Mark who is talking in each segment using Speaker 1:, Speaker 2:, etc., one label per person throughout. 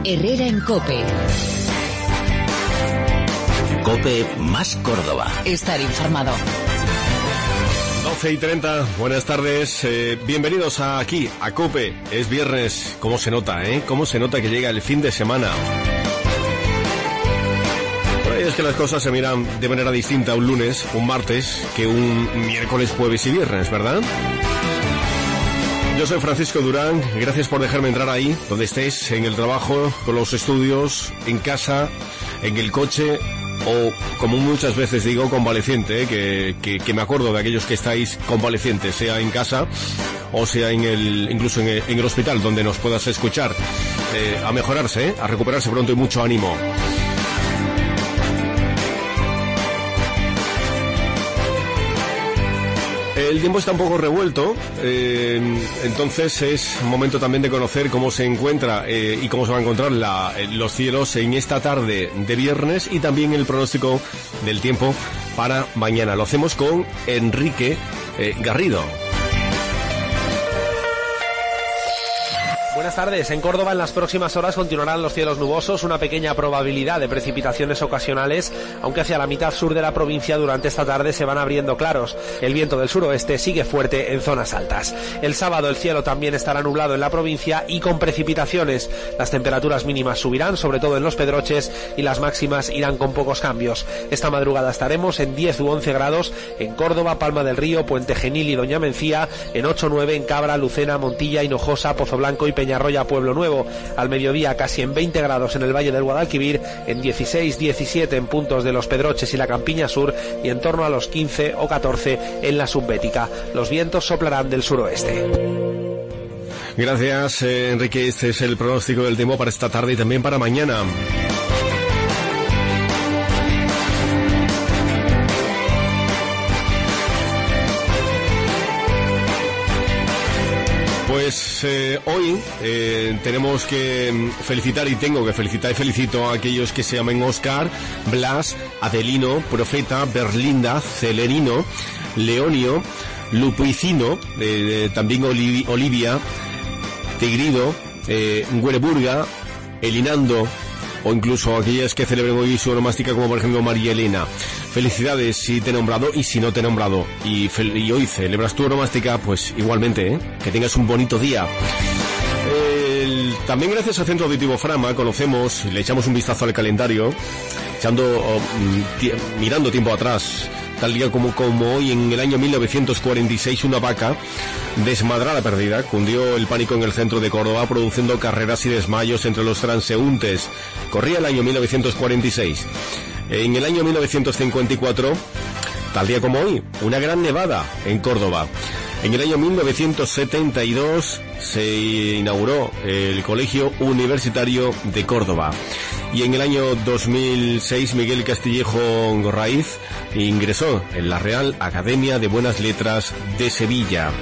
Speaker 1: Herrera en COPE.
Speaker 2: COPE más Córdoba.
Speaker 1: Estar informado.
Speaker 3: 12:30, buenas tardes, bienvenidos aquí, a COPE. Es viernes, ¿cómo se nota, cómo se nota que llega el fin de semana? Por ahí es que las cosas se miran de manera distinta un lunes, un martes, que un miércoles, jueves y viernes, ¿verdad? Yo soy Francisco Durán, gracias por dejarme entrar ahí, donde estés, en el trabajo, con los estudios, en casa, en el coche, o, como muchas veces digo, convaleciente, que me acuerdo de aquellos que estáis convalecientes, sea en casa o sea incluso en el hospital, donde nos puedas escuchar, a mejorarse, a recuperarse pronto y mucho ánimo. El tiempo está un poco revuelto, entonces es momento también de conocer cómo se encuentra y cómo se va a encontrar los cielos en esta tarde de viernes, y también el pronóstico del tiempo para mañana. Lo hacemos con Enrique Garrido.
Speaker 4: Buenas tardes. En Córdoba en las próximas horas continuarán los cielos nubosos, una pequeña probabilidad de precipitaciones ocasionales, aunque hacia la mitad sur de la provincia durante esta tarde se van abriendo claros. El viento del suroeste sigue fuerte en zonas altas. El sábado el cielo también estará nublado en la provincia y con precipitaciones. Las temperaturas mínimas subirán, sobre todo en los Pedroches, y las máximas irán con pocos cambios. Esta madrugada estaremos en 10 u 11 grados en Córdoba, Palma del Río, Puente Genil y Doña Mencía, en 8 o 9 en Cabra, Lucena, Montilla, Hinojosa, Pozo Blanco y Peñarroya, Pueblo Nuevo. Al mediodía casi en 20 grados en el Valle del Guadalquivir, en 16-17 en puntos de los Pedroches y la Campiña Sur, y en torno a los 15 o 14 en la Subbética. Los vientos soplarán del suroeste.
Speaker 3: Gracias, Enrique. Este es el pronóstico del tiempo para esta tarde y también para mañana. Pues hoy tenemos que felicitar, y tengo que felicitar y felicito a aquellos que se llamen Óscar, Blas, Adelino, Profeta, Berlinda, Celerino, Leonio, Lupuicino, también Olivia, Tigrido, Güereburga, Elinando, o incluso aquellas que celebren hoy su onomástica, como por ejemplo María Elena. Felicidades si te he nombrado y si no te he nombrado. Y hoy celebras tu onomástica, pues igualmente, que tengas un bonito día. También gracias al Centro Auditivo Frama conocemos, le echamos un vistazo al calendario, mirando tiempo atrás. Tal día como hoy, en el año 1946, una vaca desmadrada perdida cundió el pánico en el centro de Córdoba, produciendo carreras y desmayos entre los transeúntes. Corría el año 1946. En el año 1954, tal día como hoy, una gran nevada en Córdoba. En el año 1972 se inauguró el Colegio Universitario de Córdoba. Y en el año 2006 Miguel Castillejo Gorraiz ingresó en la Real Academia de Buenas Letras de Sevilla.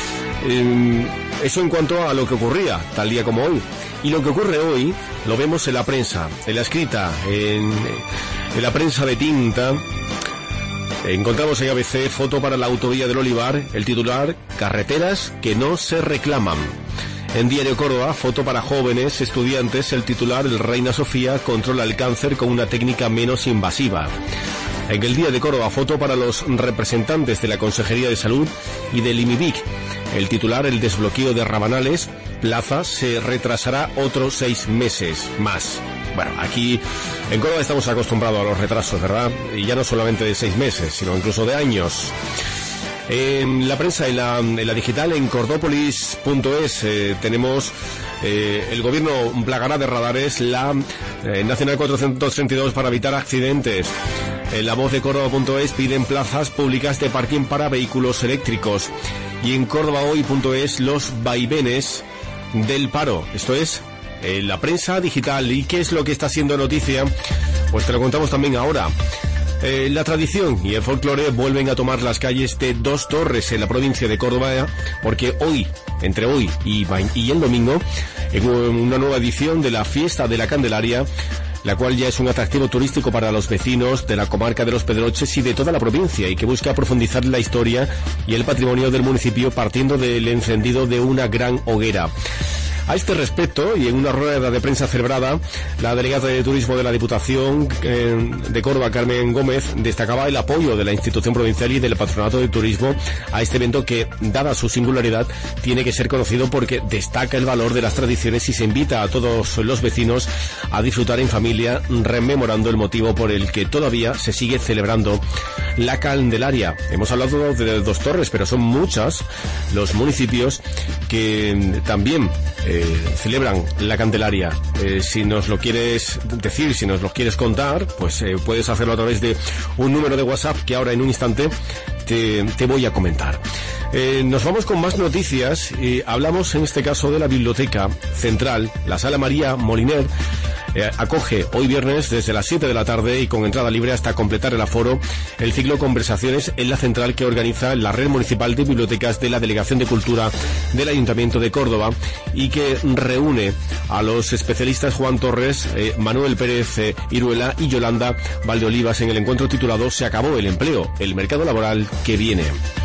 Speaker 3: Eso en cuanto a lo que ocurría tal día como hoy. Y lo que ocurre hoy lo vemos en la prensa, en la escrita, en la prensa de tinta. Encontramos en ABC foto para la autovía del Olivar, el titular: carreteras que no se reclaman. En Diario Córdoba, foto para jóvenes estudiantes, el titular: el Reina Sofía controla el cáncer con una técnica menos invasiva. En el Día de Córdoba, foto para los representantes de la Consejería de Salud y del IMIBIC. El titular: el desbloqueo de Rabanales, plaza se retrasará otros 6 meses más. Bueno, aquí en Córdoba estamos acostumbrados a los retrasos, ¿verdad? Y ya no solamente de 6 meses, sino incluso de años. En la prensa, en la digital, en cordópolis.es, tenemos el gobierno plagará de radares la Nacional 432 para evitar accidentes. En la voz de Córdoba.es piden plazas públicas de parking para vehículos eléctricos. Y en córdobahoy.es, los vaivenes del paro. Esto es la prensa digital. ¿Y qué es lo que está siendo noticia? Pues te lo contamos también ahora. La tradición y el folclore vuelven a tomar las calles de Dos Torres en la provincia de Córdoba, porque hoy, entre hoy y el domingo, en una nueva edición de la Fiesta de la Candelaria, la cual ya es un atractivo turístico para los vecinos de la comarca de los Pedroches y de toda la provincia, y que busca profundizar la historia y el patrimonio del municipio partiendo del encendido de una gran hoguera. A este respecto, y en una rueda de prensa celebrada, la delegada de Turismo de la Diputación de Córdoba, Carmen Gómez, destacaba el apoyo de la institución provincial y del Patronato de Turismo a este evento que, dada su singularidad, tiene que ser conocido porque destaca el valor de las tradiciones y se invita a todos los vecinos a disfrutar en familia, rememorando el motivo por el que todavía se sigue celebrando la Candelaria. Hemos hablado de Dos Torres, pero son muchos los municipios que también celebran la Candelaria. Si nos lo quieres decir, si nos lo quieres contar, pues puedes hacerlo a través de un número de WhatsApp que ahora en un instante te voy a comentar. Nos vamos con más noticias y hablamos en este caso de la Biblioteca Central. La Sala María Moliner acoge hoy viernes desde las 7 de la tarde y con entrada libre hasta completar el aforo el ciclo Conversaciones en la Central que organiza la Red Municipal de Bibliotecas de la Delegación de Cultura del Ayuntamiento de Córdoba y que reúne a los especialistas Juan Torres, Manuel Pérez Iruela y Yolanda Valdeolivas en el encuentro titulado Se acabó el empleo, el mercado laboral que viene.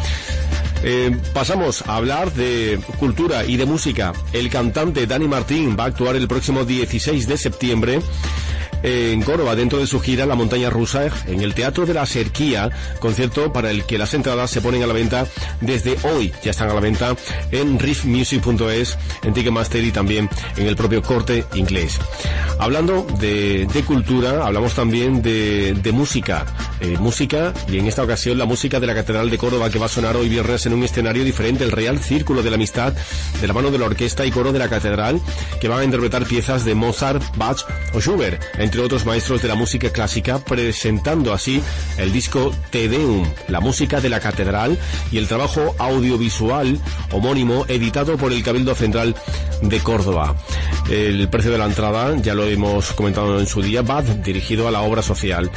Speaker 3: Pasamos a hablar de cultura y de música. El cantante Dani Martín va a actuar el próximo 16 de septiembre en Córdoba dentro de su gira La Montaña Rusa en el Teatro de la Serquía, concierto para el que las entradas se ponen a la venta desde hoy, ya están a la venta en riffmusic.es, en Ticketmaster y también en el propio Corte Inglés. Hablando de cultura, hablamos también de música, y en esta ocasión la música de la Catedral de Córdoba, que va a sonar hoy viernes en un escenario diferente, el Real Círculo de la Amistad, de la mano de la Orquesta y Coro de la Catedral, que van a interpretar piezas de Mozart, Bach o Schubert, entre otros maestros de la música clásica, presentando así el disco Te Deum, la música de la Catedral, y el trabajo audiovisual homónimo editado por el Cabildo Central de Córdoba. El precio de la entrada, ya lo hemos comentado en su día, va dirigido a la obra social.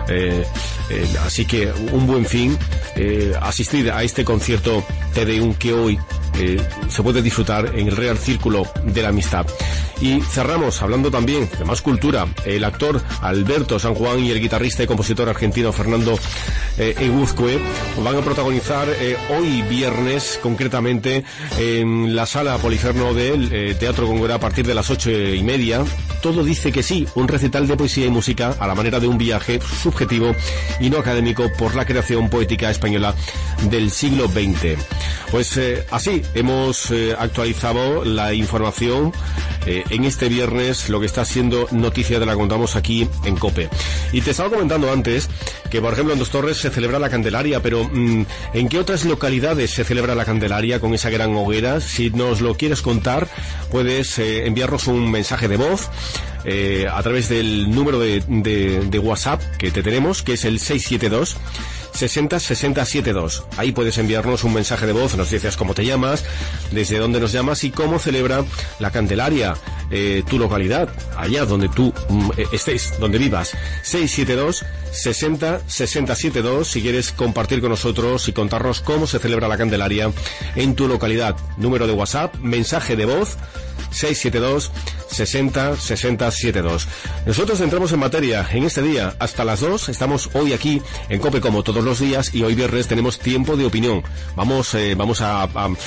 Speaker 3: Así que un buen fin asistir a este concierto Te Deum que hoy se puede disfrutar en el Real Círculo de la Amistad. Y cerramos hablando también de más cultura. El actor Alberto San Juan y el guitarrista y compositor argentino Fernando Eguzque van a protagonizar hoy viernes, concretamente en la Sala Poliferno del Teatro Góngora a partir de las 8:30. Todo dice que sí, un recital de poesía y música a la manera de un viaje subjetivo y no académico por la creación poética española del siglo XX. Pues así hemos actualizado la información en este viernes. Lo que está siendo noticia te la contamos aquí en COPE. Y te estaba comentando antes que, por ejemplo, en Dos Torres se celebra la Candelaria, pero ¿en qué otras localidades se celebra la Candelaria con esa gran hoguera? Si nos lo quieres contar, puedes enviarnos un mensaje de voz a través del número de WhatsApp que te tenemos, que es el 672 60 60 72. Ahí puedes enviarnos un mensaje de voz, nos dices cómo te llamas, desde dónde nos llamas y cómo celebra la Candelaria tu localidad, allá donde tú estés, donde vivas. 672 60 60 72, si quieres compartir con nosotros y contarnos cómo se celebra la Candelaria en tu localidad. Número de WhatsApp, mensaje de voz, 672 60 60 72. Nosotros entramos en materia en este día hasta las 2. Estamos hoy aquí en COPE como todos los días y hoy viernes tenemos tiempo de opinión. Vamos a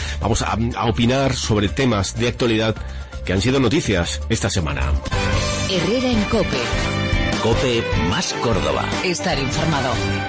Speaker 3: opinar sobre temas de actualidad que han sido noticias esta semana.
Speaker 1: Herrera en COPE.
Speaker 2: COPE más Córdoba.
Speaker 1: Estar informado.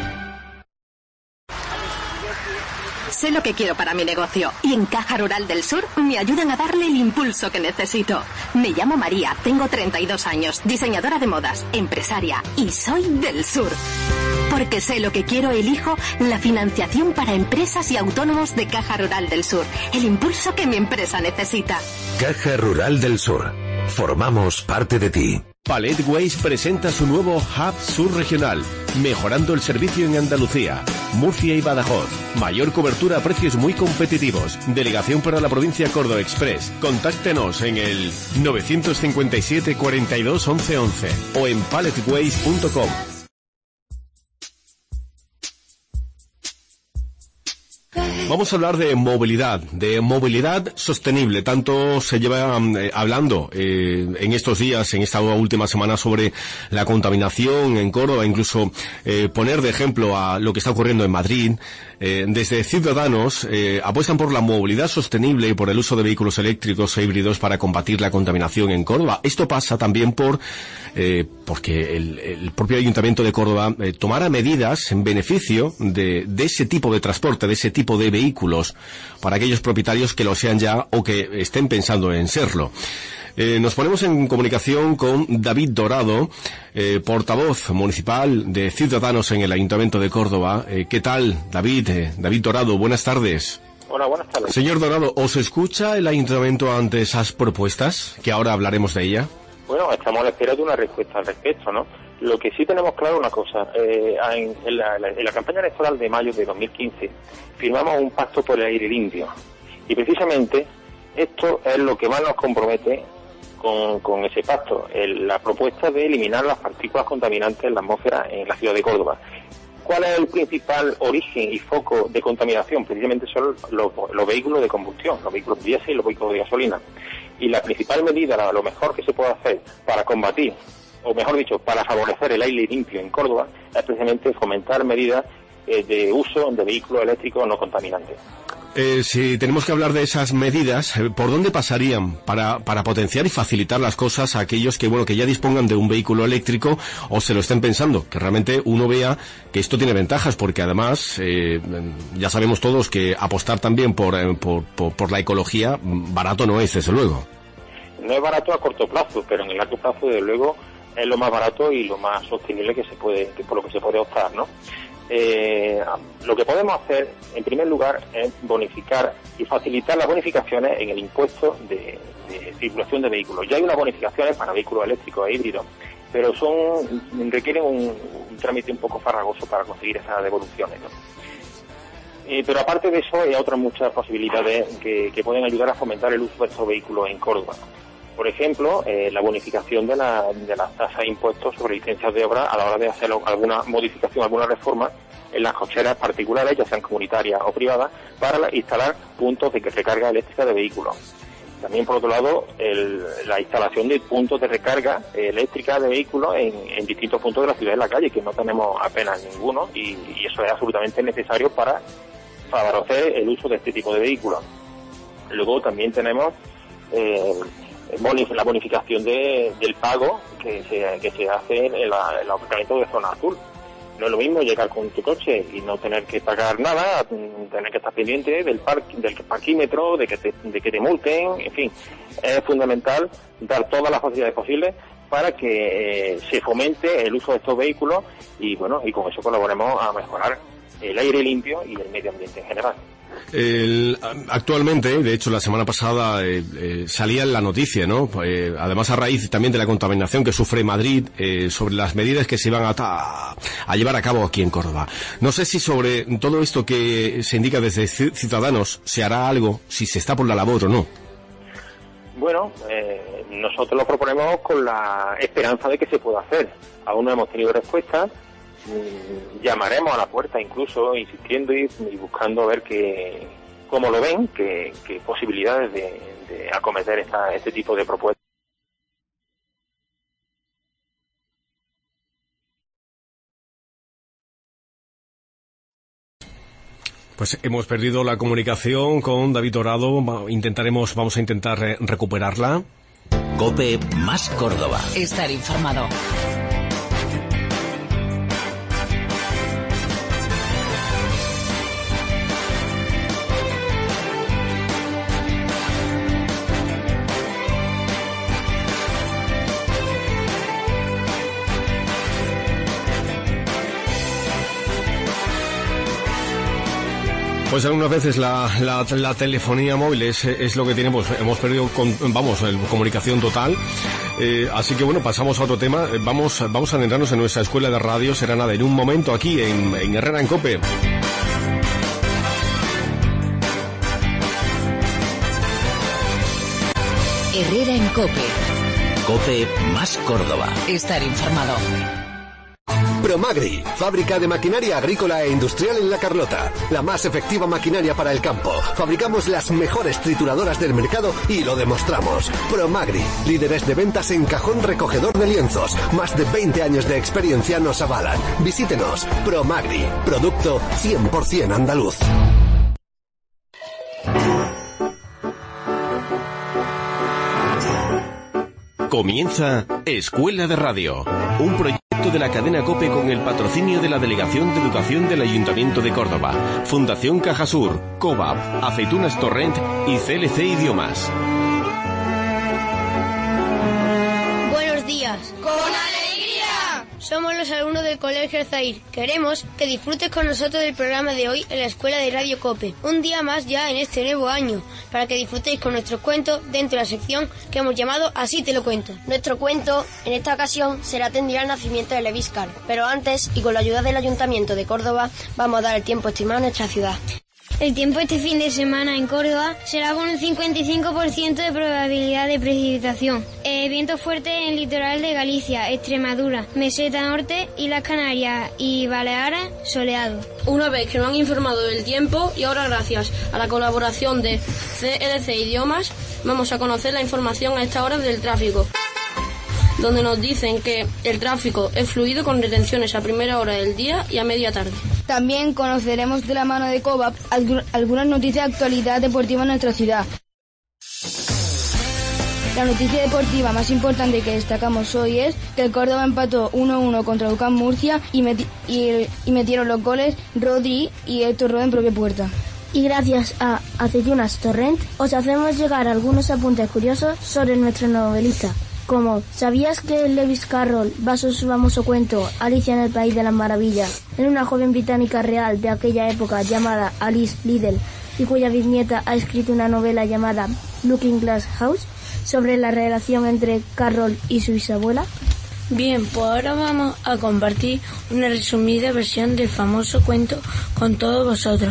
Speaker 5: Sé lo que quiero para mi negocio y en Caja Rural del Sur me ayudan a darle el impulso que necesito. Me llamo María, tengo 32 años, diseñadora de modas, empresaria y soy del Sur. Porque sé lo que quiero, elijo la financiación para empresas y autónomos de Caja Rural del Sur. El impulso que mi empresa necesita.
Speaker 6: Caja Rural del Sur. Formamos parte de ti.
Speaker 3: Pallet Ways presenta su nuevo Hub Sur Regional, mejorando el servicio en Andalucía, Murcia y Badajoz. Mayor cobertura a precios muy competitivos. Delegación para la provincia Córdoba Express. Contáctenos en el 957 42 11 11 o en palletways.com. Vamos a hablar de movilidad sostenible. Tanto se lleva hablando en estos días, en esta última semana, sobre la contaminación en Córdoba, incluso poner de ejemplo a lo que está ocurriendo en Madrid. Desde Ciudadanos apuestan por la movilidad sostenible y por el uso de vehículos eléctricos e híbridos para combatir la contaminación en Córdoba. Esto pasa también porque el propio Ayuntamiento de Córdoba tomara medidas en beneficio de ese tipo de transporte, de ese tipo de vehículos, para aquellos propietarios que lo sean ya o que estén pensando en serlo. Nos ponemos en comunicación con David Dorado, portavoz municipal de Ciudadanos en el Ayuntamiento de Córdoba. ¿Qué tal, David? David Dorado, buenas tardes.
Speaker 7: Hola, buenas tardes.
Speaker 3: Señor Dorado, ¿os escucha el Ayuntamiento ante esas propuestas, que ahora hablaremos de ella?
Speaker 7: Bueno, estamos a la espera de una respuesta al respecto, ¿no? Lo que sí tenemos claro una cosa, en la campaña electoral de mayo de 2015 firmamos un pacto por el aire limpio y precisamente esto es lo que más nos compromete con ese pacto, la propuesta de eliminar las partículas contaminantes en la atmósfera en la ciudad de Córdoba. ¿Cuál es el principal origen y foco de contaminación? Precisamente son los vehículos de combustión, los vehículos diésel y los vehículos de gasolina. Y la principal medida, lo mejor que se puede hacer para combatir, o mejor dicho, para favorecer el aire limpio en Córdoba, es precisamente fomentar medidas de uso de vehículos eléctricos no contaminantes.
Speaker 3: Si tenemos que hablar de esas medidas, ¿por dónde pasarían para potenciar y facilitar las cosas a aquellos que ya dispongan de un vehículo eléctrico o se lo estén pensando? Que realmente uno vea que esto tiene ventajas, porque además ya sabemos todos que apostar también por la ecología barato no es, desde luego.
Speaker 7: No es barato a corto plazo, pero en el largo plazo, desde luego, es lo más barato y lo más sostenible por lo que se puede optar, ¿no? Lo que podemos hacer, en primer lugar, es bonificar y facilitar las bonificaciones en el impuesto de circulación de vehículos. Ya hay unas bonificaciones para vehículos eléctricos e híbridos, pero requieren un trámite un poco farragoso para conseguir esas devoluciones, ¿no? Pero aparte de eso, hay otras muchas posibilidades que pueden ayudar a fomentar el uso de estos vehículos en Córdoba. Por ejemplo, la bonificación de las tasas de impuestos sobre licencias de obra a la hora de hacer alguna modificación, alguna reforma en las cocheras particulares, ya sean comunitarias o privadas, para instalar puntos de recarga eléctrica de vehículos. También, por otro lado, la instalación de puntos de recarga eléctrica de vehículos en distintos puntos de la ciudad y la calle, que no tenemos apenas ninguno, y eso es absolutamente necesario para favorecer el uso de este tipo de vehículos. Luego también tenemos la bonificación del pago que se hace en el aparcamiento de zona azul. No es lo mismo llegar con tu coche y no tener que pagar nada, tener que estar pendiente del parquímetro, de que te multen, en fin. Es fundamental dar todas las facilidades posibles para que se fomente el uso de estos vehículos y con eso colaboremos a mejorar el aire limpio y el medio ambiente en general.
Speaker 3: Actualmente, de hecho, la semana pasada salía en la noticia, ¿no? Además, a raíz también de la contaminación que sufre Madrid, sobre las medidas que se iban a llevar a cabo aquí en Córdoba. No sé si sobre todo esto que se indica desde Ciudadanos se hará algo, si se está por la labor o no.
Speaker 7: Bueno, nosotros lo proponemos con la esperanza de que se pueda hacer. Aún no hemos tenido respuesta. Llamaremos a la puerta incluso insistiendo y buscando a ver cómo lo ven, qué posibilidades de acometer este tipo de propuestas.
Speaker 3: Pues hemos perdido la comunicación con David Dorado. Vamos a intentar recuperarla.
Speaker 2: COPE más Córdoba.
Speaker 1: Estar informado.
Speaker 3: Pues algunas veces la telefonía móvil es lo que tenemos. Hemos perdido comunicación total. Así que bueno, pasamos a otro tema. Vamos a adentrarnos en nuestra escuela de radio. Será nada en un momento aquí en Herrera en COPE.
Speaker 1: Herrera en COPE.
Speaker 2: COPE más Córdoba.
Speaker 1: Estar informado.
Speaker 6: Promagri, fábrica de maquinaria agrícola e industrial en La Carlota. La más efectiva maquinaria para el campo. Fabricamos las mejores trituradoras del mercado y lo demostramos. Promagri, líderes de ventas en cajón recogedor de lienzos. Más de 20 años de experiencia nos avalan. Visítenos. Promagri, producto 100% andaluz.
Speaker 2: Comienza Escuela de Radio, un proyecto de la cadena COPE con el patrocinio de la Delegación de Educación del Ayuntamiento de Córdoba, Fundación Cajasur, COVAP, Aceitunas Torrent y CLC Idiomas.
Speaker 8: Buenos días. ¡Con alegría! Somos los alumnos del Colegio Zair. Queremos que disfrutes con nosotros del programa de hoy en la Escuela de Radio COPE. Un día más ya en este nuevo año, para que disfrutéis con nuestros cuentos dentro de la sección que hemos llamado Así te lo cuento.
Speaker 9: Nuestro cuento, en esta ocasión, será atendido al nacimiento de Lewis Carroll. Pero antes, y con la ayuda del Ayuntamiento de Córdoba, vamos a dar el tiempo estimado en nuestra ciudad.
Speaker 8: El tiempo este fin de semana en Córdoba será con un 55% de probabilidad de precipitación. Viento fuerte en el litoral de Galicia, Extremadura, Meseta Norte y las Canarias y Baleares, soleado.
Speaker 10: Una vez que nos han informado del tiempo y ahora gracias a la colaboración de CLC Idiomas, vamos a conocer la información a esta hora del tráfico, donde nos dicen que el tráfico es fluido con retenciones a primera hora del día y a media tarde.
Speaker 11: También conoceremos de la mano de COVAP algunas noticias de actualidad deportiva en nuestra ciudad. La noticia deportiva más importante que destacamos hoy es que el Córdoba empató 1-1 contra UCAM Murcia y metieron los goles Rodri y Héctor Roda en propia puerta.
Speaker 12: Y gracias a Aceitunas Torrent os hacemos llegar algunos apuntes curiosos sobre nuestro novelista. Como, ¿sabías que Lewis Carroll basó su famoso cuento Alicia en el País de las Maravillas en una joven británica real de aquella época llamada Alice Liddell y cuya bisnieta ha escrito una novela llamada Looking Glass House sobre la relación entre Carroll y su bisabuela?
Speaker 13: Bien, pues ahora vamos a compartir una resumida versión del famoso cuento con todos vosotros.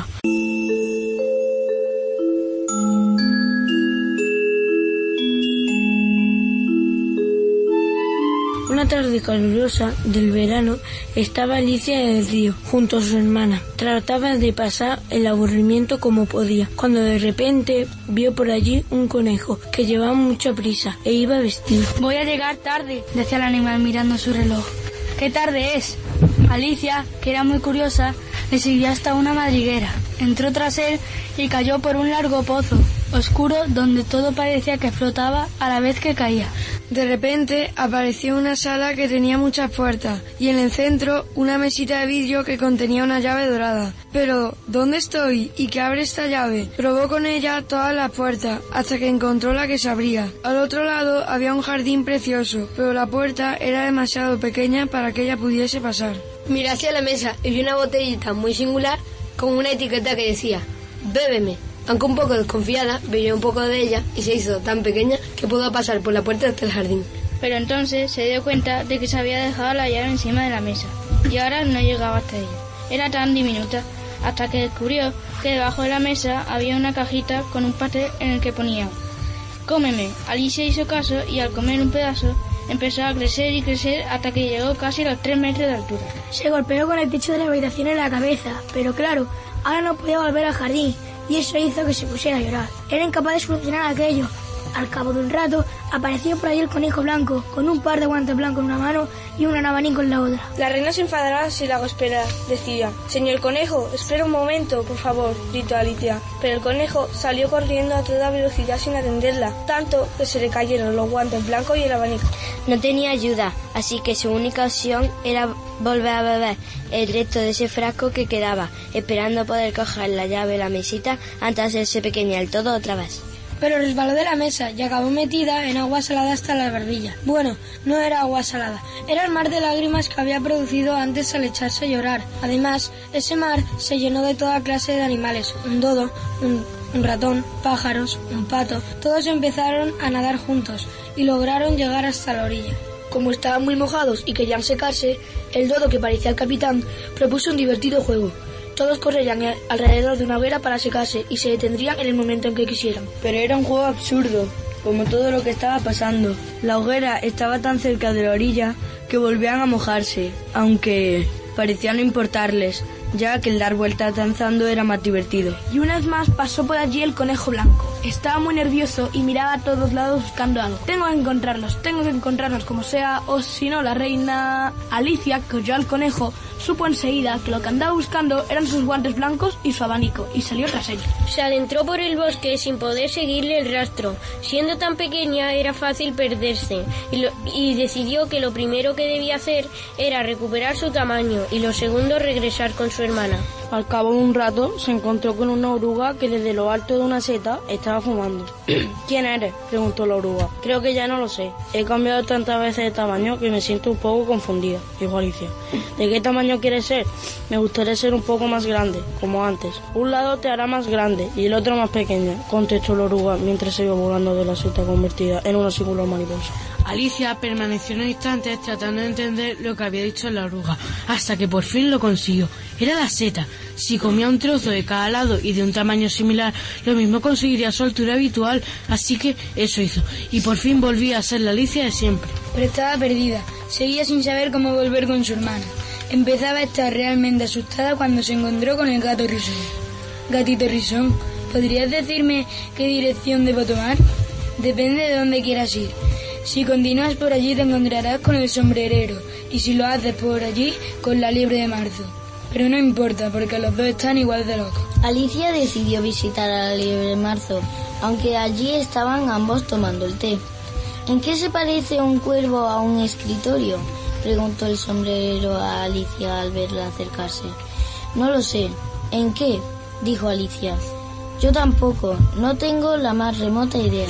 Speaker 13: Una tarde calurosa del verano estaba Alicia en el río, junto a su hermana. Trataba de pasar el aburrimiento como podía, cuando de repente vio por allí un conejo que llevaba mucha prisa e iba vestido.
Speaker 14: «Voy a llegar tarde», decía el animal mirando su reloj. «¿Qué tarde es?» Alicia, que era muy curiosa, le siguió hasta una madriguera. Entró tras él y cayó por un largo pozo oscuro donde todo parecía que flotaba a la vez que caía.
Speaker 15: De repente apareció una sala que tenía muchas puertas y en el centro una mesita de vidrio que contenía una llave dorada. Pero, ¿dónde estoy? ¿Y qué abre esta llave? Probó con ella todas las puertas hasta que encontró la que se abría. Al otro lado había un jardín precioso, pero la puerta era demasiado pequeña para que ella pudiese pasar.
Speaker 8: Miré hacia la mesa y vi una botellita muy singular con una etiqueta que decía «Bébeme». Aunque un poco desconfiada, bebió un poco de ella y se hizo tan pequeña que pudo pasar por la puerta hasta el jardín.
Speaker 14: Pero entonces se dio cuenta de que se había dejado la llave encima de la mesa y ahora no llegaba hasta ella. Era tan diminuta hasta que descubrió que debajo de la mesa había una cajita con un pastel en el que ponía «Cómeme». Alicia hizo caso y al comer un pedazo empezó a crecer y crecer hasta que llegó casi a los 3 metros de altura.
Speaker 16: Se golpeó con el techo de la habitación en la cabeza, pero claro, ahora no podía volver al jardín. Y eso hizo que se pusiera a llorar. Era incapaz de solucionar aquello. Al cabo de un rato, apareció por ahí el conejo blanco, con un par de guantes blancos en una mano y un abanico en la otra.
Speaker 17: La reina se enfadará si la hago esperar, decía. Señor conejo, espera un momento, por favor, gritó Alicia. Pero el conejo salió corriendo a toda velocidad sin atenderla, tanto que se le cayeron los guantes blancos y el abanico.
Speaker 9: No tenía ayuda, así que su única opción era volver a beber el resto de ese frasco que quedaba, esperando poder coger la llave de la mesita antes de hacerse pequeña del todo otra vez.
Speaker 16: Pero resbaló de la mesa y acabó metida en agua salada hasta la barbilla. Bueno, no era agua salada, era el mar de lágrimas que había producido antes al echarse a llorar. Además, ese mar se llenó de toda clase de animales, un dodo, un ratón, pájaros, un pato. Todos empezaron a nadar juntos y lograron llegar hasta la orilla. Como estaban muy mojados y querían secarse, el dodo, que parecía el capitán, propuso un divertido juego. Todos correrían alrededor de una hoguera para secarse y se detendrían en el momento en que quisieran.
Speaker 13: Pero era un juego absurdo, como todo lo que estaba pasando. La hoguera estaba tan cerca de la orilla
Speaker 16: que volvían a mojarse, aunque parecía no importarles, ya que el dar vueltas danzando era más divertido.
Speaker 11: Y una vez más pasó por allí el conejo blanco. Estaba muy nervioso y miraba a todos lados buscando algo. Tengo que encontrarlos como sea, o si no la reina Alicia, que oyó al conejo, supo enseguida que lo que andaba buscando eran sus guantes blancos y su abanico, y salió tras ella.
Speaker 8: Se adentró por el bosque sin poder seguirle el rastro. Siendo tan pequeña era fácil perderse, y decidió que lo primero que debía hacer era recuperar su tamaño y lo segundo regresar con su hermana.
Speaker 16: Al cabo de un rato se encontró con una oruga que desde lo alto de una seta estaba fumando. ¿Quién eres?, preguntó la oruga. Creo que ya no lo sé. He cambiado tantas veces de tamaño que me siento un poco confundida, dijo Alicia. ¿De qué tamaño quieres ser? Me gustaría ser un poco más grande, como antes. Un lado te hará más grande y el otro más pequeña, contestó la oruga mientras se iba volando de la seta convertida en una singular mariposa.
Speaker 13: Alicia permaneció unos instantes tratando de entender lo que había dicho la oruga, hasta que por fin lo consiguió. Era la seta. Si comía un trozo de cada lado y de un tamaño similar, lo mismo conseguiría su altura habitual, así que eso hizo. Y por fin volvía a ser la Alicia de siempre.
Speaker 14: Pero estaba perdida. Seguía sin saber cómo volver con su hermana. Empezaba a estar realmente asustada cuando se encontró con el gato Risón. Gatito Risón, ¿podrías decirme qué dirección debo tomar? Depende de dónde quieras ir. Si continúas por allí te encontrarás con el sombrerero, y si lo haces por allí, con la liebre de marzo. Pero no importa, porque los dos están igual de locos.
Speaker 12: Alicia decidió visitar a la liebre de marzo, aunque allí estaban ambos tomando el té. ¿En qué se parece un cuervo a un escritorio?, preguntó el sombrerero a Alicia al verla acercarse. No lo sé. ¿En qué?, dijo Alicia. Yo tampoco, no tengo la más remota idea.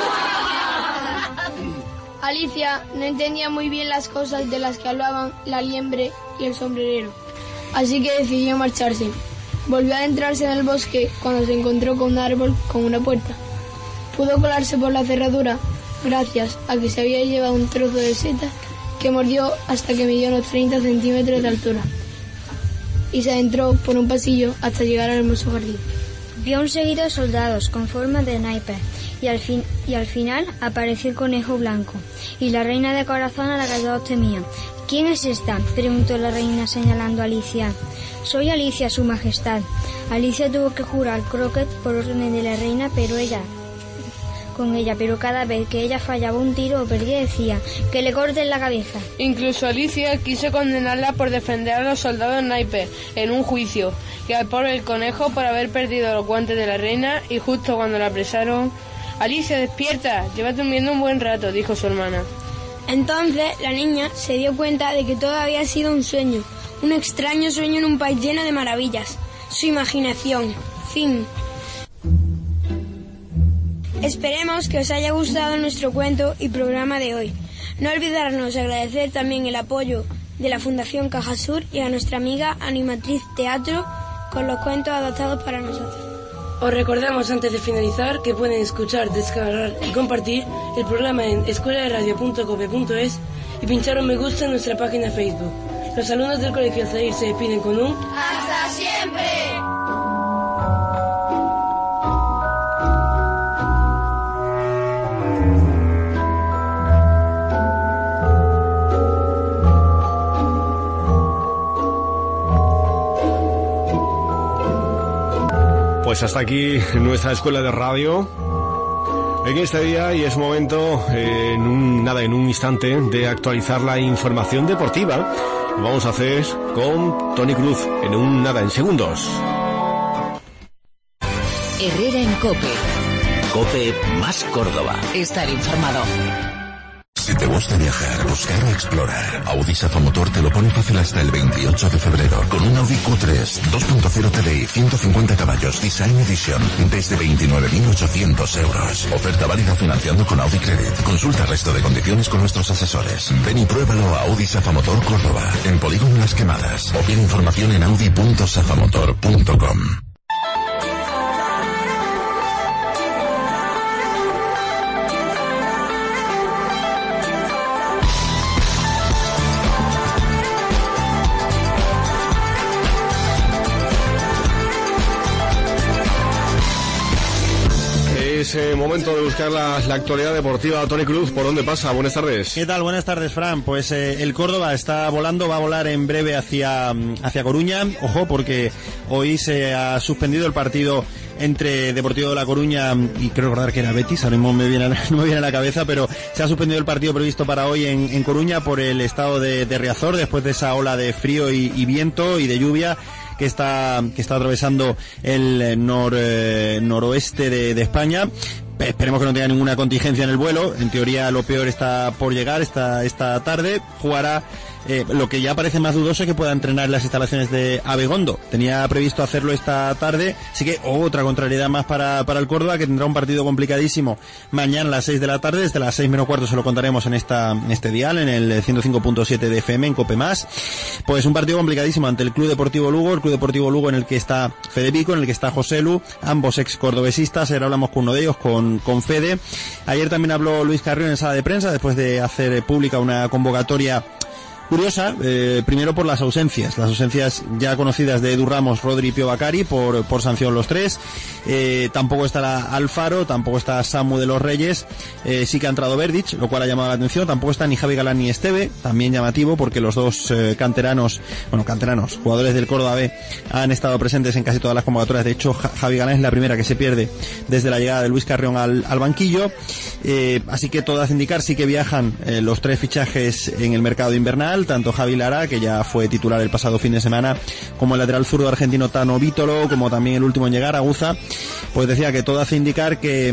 Speaker 11: Alicia no entendía muy bien las cosas de las que hablaban la liebre y el sombrerero, así que decidió marcharse. Volvió a adentrarse en el bosque cuando se encontró con un árbol con una puerta. Pudo colarse por la cerradura gracias a que se había llevado un trozo de seta que mordió hasta que midió unos 30 centímetros de altura, y se adentró por un pasillo hasta llegar al hermoso jardín.
Speaker 9: Vio un seguido de soldados con forma de naipes y al final apareció el conejo blanco y la reina de corazón a la que todos temían. ¿Quién es esta?, preguntó la reina señalando a Alicia. Soy Alicia, su majestad. Alicia tuvo que jurar croquet por orden de la reina, pero cada vez que ella fallaba un tiro o perdía decía que le corten la cabeza.
Speaker 16: Incluso Alicia quiso condenarla por defender a los soldados naipes en un juicio, y al pobre el conejo por haber perdido los guantes de la reina, y justo cuando la apresaron... Alicia, despierta, llevas durmiendo un buen rato, dijo su hermana.
Speaker 14: Entonces la niña se dio cuenta de que todo había sido un sueño, un extraño sueño en un país lleno de maravillas. Su imaginación. Fin. Esperemos que os haya gustado nuestro cuento y programa de hoy. No olvidarnos agradecer también el apoyo de la Fundación Cajasur y a nuestra amiga Animatriz Teatro con los cuentos adaptados para nosotros.
Speaker 16: Os recordamos antes de finalizar que pueden escuchar, descargar y compartir el programa en escueladeradio.cope.es y pinchar un me gusta en nuestra página de Facebook. Los alumnos del Colegio Zair se despiden con un
Speaker 18: ¡hasta siempre!
Speaker 3: Pues hasta aquí nuestra escuela de radio en este día, y es momento en un instante de actualizar la información deportiva. Lo vamos a hacer con Tony Cruz en segundos.
Speaker 1: Herrera en COPE.
Speaker 2: COPE más Córdoba.
Speaker 1: Estar informado.
Speaker 19: Si te gusta viajar, buscar o explorar, Audi Safamotor te lo pone fácil hasta el 28 de febrero. Con un Audi Q3 2.0 TDI 150 caballos Design Edition desde 29.800 euros. Oferta válida financiando con Audi Credit. Consulta el resto de condiciones con nuestros asesores. Ven y pruébalo a Audi Safamotor Córdoba, en Polígono Las Quemadas. O pide información en audi.safamotor.com.
Speaker 3: Es momento de buscar la actualidad deportiva. Tony Cruz, ¿por dónde pasa? Buenas tardes.
Speaker 18: ¿Qué tal? Buenas tardes, Fran. Pues el Córdoba está volando, va a volar en breve hacia Coruña. Ojo, porque hoy se ha suspendido el partido entre Deportivo de La Coruña y creo recordar que era Betis, ahora mismo no me viene a la cabeza, pero se ha suspendido el partido previsto para hoy en Coruña por el estado de Riazor, después de esa ola de frío y viento y de lluvia que está atravesando el noroeste de España. Esperemos que no tenga ninguna contingencia en el vuelo. En teoría lo peor está por llegar esta tarde. Jugará. Lo que ya parece más dudoso es que pueda entrenar en las instalaciones de Abegondo. Tenía previsto hacerlo esta tarde, así que otra contrariedad más para el Córdoba, que tendrá un partido complicadísimo mañana a las 6 de la tarde. Desde las 6 menos cuarto se lo contaremos en este dial, en el 105.7 de FM, en Cope Más. Pues un partido complicadísimo ante el Club Deportivo Lugo, en el que está Fede Pico, en el que está José Lu, ambos ex cordobesistas. Ahora hablamos con uno de ellos, con Fede. Ayer también habló Luis Carrión en sala de prensa, después de hacer pública una convocatoria curiosa, primero por las ausencias ya conocidas de Edu Ramos, Rodri y Pío Bacari, por sanción los tres. Tampoco está Alfaro, tampoco está Samu de los Reyes, sí que ha entrado Verdic, lo cual ha llamado la atención. Tampoco está ni Javi Galán ni Esteve, también llamativo, porque los dos canteranos, jugadores del Córdoba B, han estado presentes en casi todas las convocatorias. De hecho, Javi Galán es la primera que se pierde desde la llegada de Luis Carrión al banquillo. Así que todo hace indicar, sí que viajan los tres fichajes en el mercado invernal, tanto Javi Lara, que ya fue titular el pasado fin de semana, como el lateral zurdo argentino Tano Vítolo, como también el último en llegar, Aguza. Pues decía que todo hace indicar que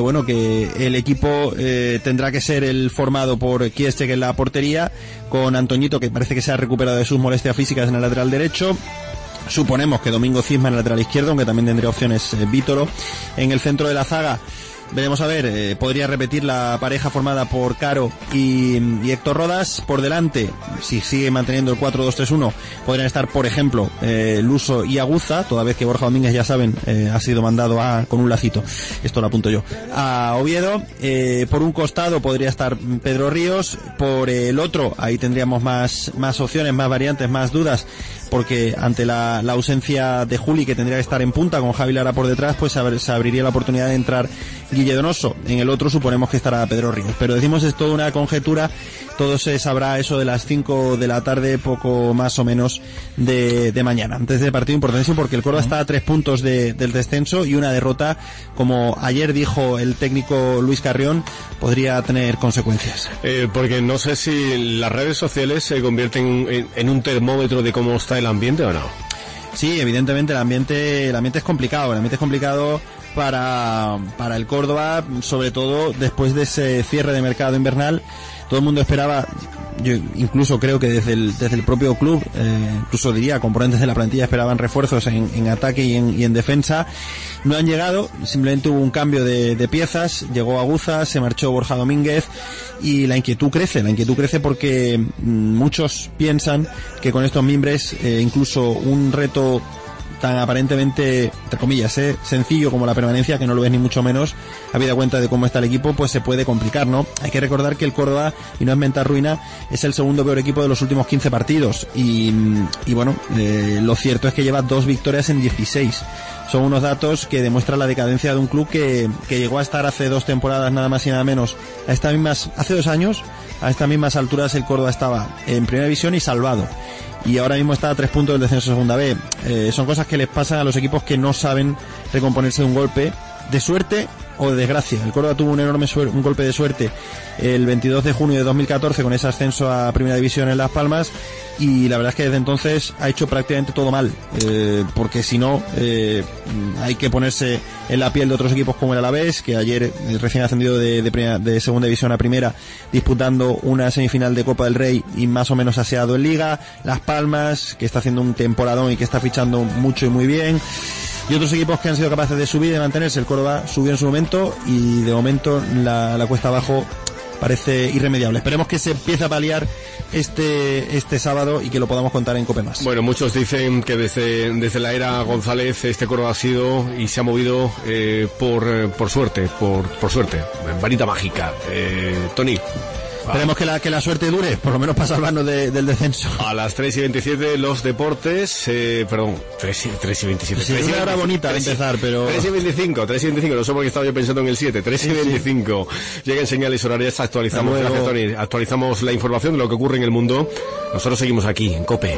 Speaker 18: el equipo tendrá que ser el formado por Kiestek en la portería, con Antoñito, que parece que se ha recuperado de sus molestias físicas, en el lateral derecho. Suponemos que Domingo Cisma en el lateral izquierdo, aunque también tendría opciones Vítolo. En el centro de la zaga veremos a ver, podría repetir la pareja formada por Caro y Héctor Rodas. Por delante, si sigue manteniendo el 4-2-3-1, podrían estar, por ejemplo, Luso y Aguza, toda vez que Borja Domínguez, ya saben, ha sido mandado con un lacito, esto lo apunto yo, a Oviedo. Por un costado podría estar Pedro Ríos, por el otro, ahí tendríamos más opciones, más variantes, más dudas, porque ante la ausencia de Juli, que tendría que estar en punta con Javi Lara por detrás, pues se abriría la oportunidad de entrar Guille Donoso. En el otro suponemos que estará Pedro Ríos, pero decimos es toda una conjetura. Todo se sabrá eso de las 5 de la tarde, poco más o menos de mañana, antes del partido importantísimo, porque el Córdoba está a 3 puntos del descenso, y una derrota, como ayer dijo el técnico Luis Carrión, podría tener consecuencias.
Speaker 3: Porque no sé si las redes sociales se convierten en un termómetro de cómo está el ambiente o no.
Speaker 18: Sí, evidentemente el ambiente es complicado. El ambiente es complicado para el Córdoba, sobre todo después de ese cierre de mercado invernal. Todo el mundo esperaba, yo incluso creo que desde el propio club, incluso diría componentes de la plantilla, esperaban refuerzos en ataque y en defensa. No han llegado, simplemente hubo un cambio de piezas, llegó Aguza, se marchó Borja Domínguez, y la inquietud crece porque muchos piensan que con estos mimbres, incluso un reto tan aparentemente, entre comillas, sencillo como la permanencia, que no lo es ni mucho menos, habida cuenta de cómo está el equipo, pues se puede complicar, ¿no? Hay que recordar que el Córdoba, y no es mentar ruina, es el segundo peor equipo de los últimos 15 partidos, y bueno, lo cierto es que lleva 2 victorias en 16. Son unos datos que demuestran la decadencia de un club que llegó a estar hace 2 temporadas, nada más y nada menos, hace 2 años, a estas mismas alturas el Córdoba estaba en primera división y salvado. Y ahora mismo está a 3 puntos del descenso de segunda B. Son cosas que les pasan a los equipos que no saben recomponerse de un golpe de suerte o de desgracia. El Córdoba tuvo un golpe de suerte el 22 de junio de 2014 con ese ascenso a primera división en Las Palmas, y la verdad es que desde entonces ha hecho prácticamente todo mal, porque si no, hay que ponerse en la piel de otros equipos como el Alavés, que ayer recién ascendido de segunda división a primera, disputando una semifinal de Copa del Rey y más o menos aseado en Liga. Las Palmas, que está haciendo un temporadón y que está fichando mucho y muy bien, y otros equipos que han sido capaces de subir y de mantenerse. El Córdoba subió en su momento, y de momento la cuesta abajo parece irremediable. Esperemos que se empiece a paliar este sábado y que lo podamos contar en Cope Más.
Speaker 3: Bueno, muchos dicen que desde la era González este Córdoba ha sido y se ha movido por suerte, varita mágica. Tony.
Speaker 18: Esperemos que la suerte dure, por lo menos para salvarnos del descenso.
Speaker 3: A las 3:27 los deportes, 3:27.
Speaker 18: Sí, es una hora bonita de empezar, pero...
Speaker 3: 3:25, no sé por qué estaba yo pensando en el 7, 3:25. Llegan señales horarias, actualizamos la información de lo que ocurre en el mundo. Nosotros seguimos aquí, en COPE.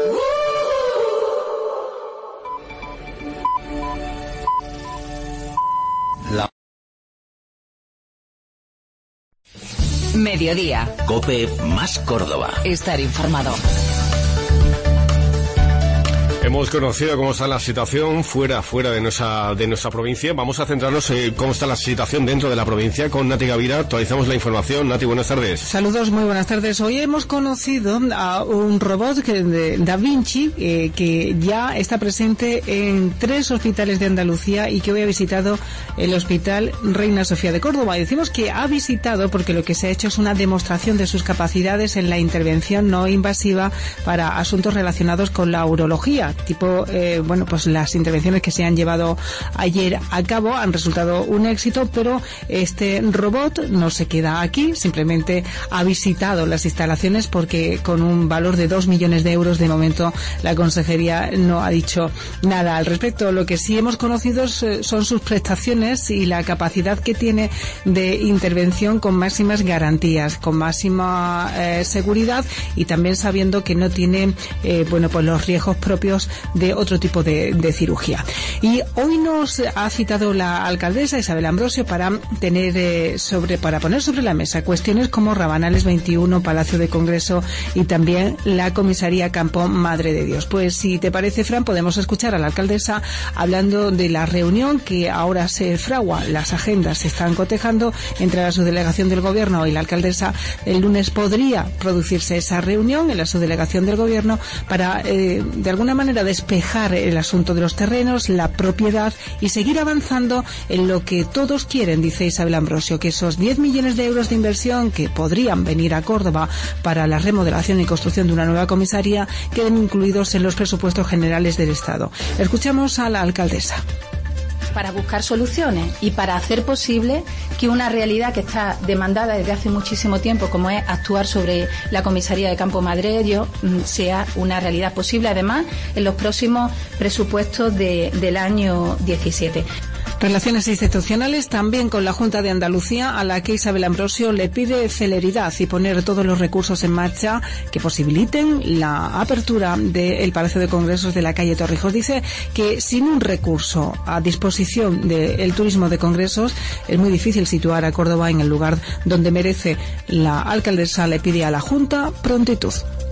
Speaker 1: Mediodía.
Speaker 20: COPE más Córdoba.
Speaker 1: Estar informado.
Speaker 3: Hemos conocido cómo está la situación fuera de nuestra provincia. Vamos a centrarnos en cómo está la situación dentro de la provincia con Nati Gavira. Actualizamos la información. Nati, buenas tardes.
Speaker 21: Saludos, muy buenas tardes. Hoy hemos conocido a un robot de Da Vinci que ya está presente en 3 hospitales de Andalucía y que hoy ha visitado el Hospital Reina Sofía de Córdoba. Y decimos que ha visitado porque lo que se ha hecho es una demostración de sus capacidades en la intervención no invasiva para asuntos relacionados con la urología. Tipo, pues las intervenciones que se han llevado ayer a cabo han resultado un éxito, pero este robot no se queda aquí, simplemente ha visitado las instalaciones porque con un valor de 2 millones de euros de momento la consejería no ha dicho nada al respecto. Lo que sí hemos conocido son sus prestaciones y la capacidad que tiene de intervención con máximas garantías, con máxima seguridad y también sabiendo que no tiene pues los riesgos propios de otro tipo de cirugía. Y hoy nos ha citado la alcaldesa Isabel Ambrosio para poner sobre la mesa cuestiones como Rabanales 21, Palacio de Congreso y también la comisaría Campo Madre de Dios. Pues si te parece, Fran, podemos escuchar a la alcaldesa hablando de la reunión que ahora se fragua. Las agendas se están cotejando entre la subdelegación del Gobierno y la alcaldesa. El lunes podría producirse esa reunión en la subdelegación del Gobierno para, de alguna manera, despejar el asunto de los terrenos, la propiedad y seguir avanzando en lo que todos quieren, dice Isabel Ambrosio, que esos 10 millones de euros de inversión que podrían venir a Córdoba para la remodelación y construcción de una nueva comisaría queden incluidos en los presupuestos generales del Estado. Escuchamos a la alcaldesa.
Speaker 22: Para buscar soluciones y para hacer posible que una realidad que está demandada desde hace muchísimo tiempo, como es actuar sobre la comisaría de Campo Madre de Dios, sea una realidad posible, además, en los próximos presupuestos del año 17.
Speaker 21: Relaciones institucionales también con la Junta de Andalucía, a la que Isabel Ambrosio le pide celeridad y poner todos los recursos en marcha que posibiliten la apertura del Palacio de Congresos de la calle Torrijos. Dice que sin un recurso a disposición del turismo de congresos es muy difícil situar a Córdoba en el lugar donde merece. La alcaldesa le pide a la Junta prontitud.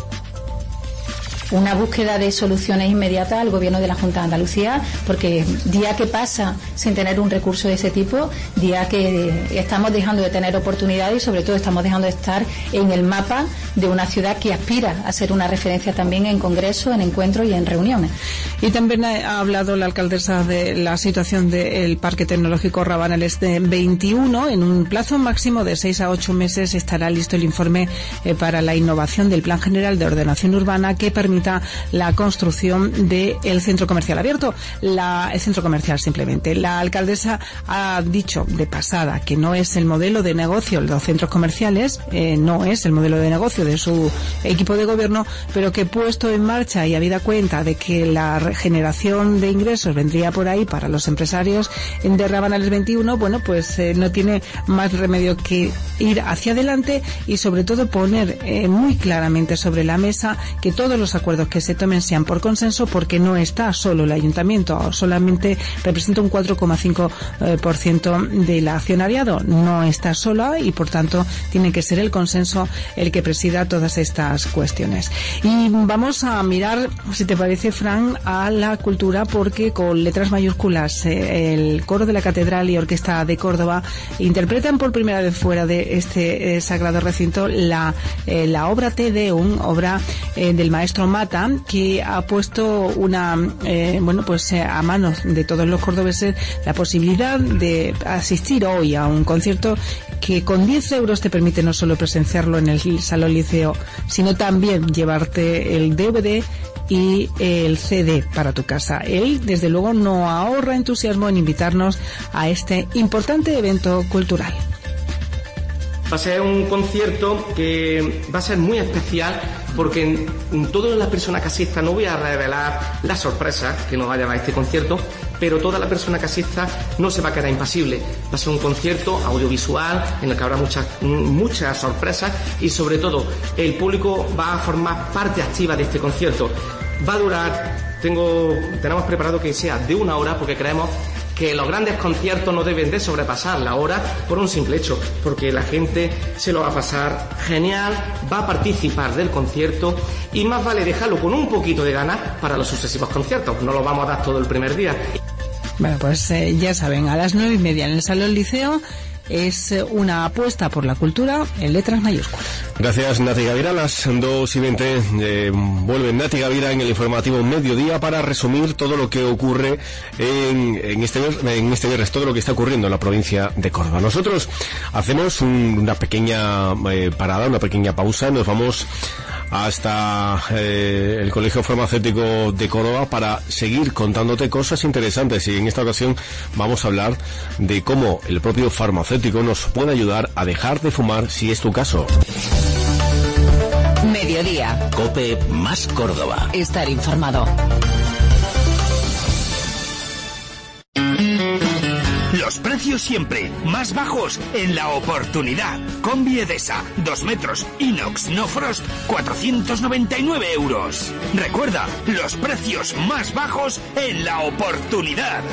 Speaker 22: Una búsqueda de soluciones inmediatas al Gobierno de la Junta de Andalucía, porque día que pasa sin tener un recurso de ese tipo, día que estamos dejando de tener oportunidades y sobre todo estamos dejando de estar en el mapa de una ciudad que aspira a ser una referencia también en congresos, en encuentros y en reuniones.
Speaker 21: Y también ha hablado la alcaldesa de la situación del Parque Tecnológico Rabanales de 21. En un plazo máximo de 6 a 8 meses estará listo el informe para la innovación del Plan General de Ordenación Urbana que permite la construcción del centro comercial abierto, el centro comercial simplemente. La alcaldesa ha dicho de pasada que no es el modelo de negocio de los centros comerciales, no es el modelo de negocio de su equipo de gobierno, pero que puesto en marcha y habida cuenta de que la generación de ingresos vendría por ahí para los empresarios de Rabanales 21, pues no tiene más remedio que ir hacia adelante y sobre todo poner muy claramente sobre la mesa que todos los acuerdos que se tomen sean por consenso, porque no está solo el ayuntamiento, solamente representa un 4,5% del accionariado, no está sola y por tanto tiene que ser el consenso el que presida todas estas cuestiones. Y vamos a mirar, si te parece, Fran, a la cultura, porque con letras mayúsculas el coro de la Catedral y Orquesta de Córdoba interpretan por primera vez fuera de este sagrado recinto la obra Te Deum, obra del maestro Mata, que ha puesto a manos de todos los cordobeses la posibilidad de asistir hoy a un concierto que con 10 euros te permite no solo presenciarlo en el Salón Liceo, sino también llevarte el DVD y el CD para tu casa. Él, desde luego, no ahorra entusiasmo en invitarnos a este importante evento cultural.
Speaker 4: Va a ser un concierto que va a ser muy especial porque todas las personas que asistan, no voy a revelar las sorpresas que nos va a llevar este concierto, pero toda la persona que asista no se va a quedar impasible. Va a ser un concierto audiovisual en el que habrá muchas sorpresas y sobre todo el público va a formar parte activa de este concierto. Va a durar, tenemos preparado que sea de 1 hora porque creemos que los grandes conciertos no deben de sobrepasar la hora por un simple hecho, porque la gente se lo va a pasar genial, va a participar del concierto y más vale dejarlo con un poquito de ganas para los sucesivos conciertos, no lo vamos a dar todo el primer día.
Speaker 21: Bueno, pues ya saben, a las 9:30 en el Salón Liceo es una apuesta por la cultura en letras mayúsculas.
Speaker 3: Gracias, Nati Gavira. A las 2:20 vuelve Nati Gavira en el informativo Mediodía para resumir todo lo que ocurre en este viernes, todo lo que está ocurriendo en la provincia de Córdoba. Nosotros hacemos una pequeña parada, una pequeña pausa. Nos vamos hasta el Colegio Farmacéutico de Córdoba para seguir contándote cosas interesantes, y en esta ocasión vamos a hablar de cómo el propio farmacéutico nos puede ayudar a dejar de fumar si es tu caso.
Speaker 1: Mediodía.
Speaker 20: COPE más Córdoba.
Speaker 1: Estar informado.
Speaker 5: Los precios siempre más bajos en La Oportunidad. Combi Edesa, 2 metros, inox, no frost, 499 €. Recuerda, los precios más bajos en La Oportunidad.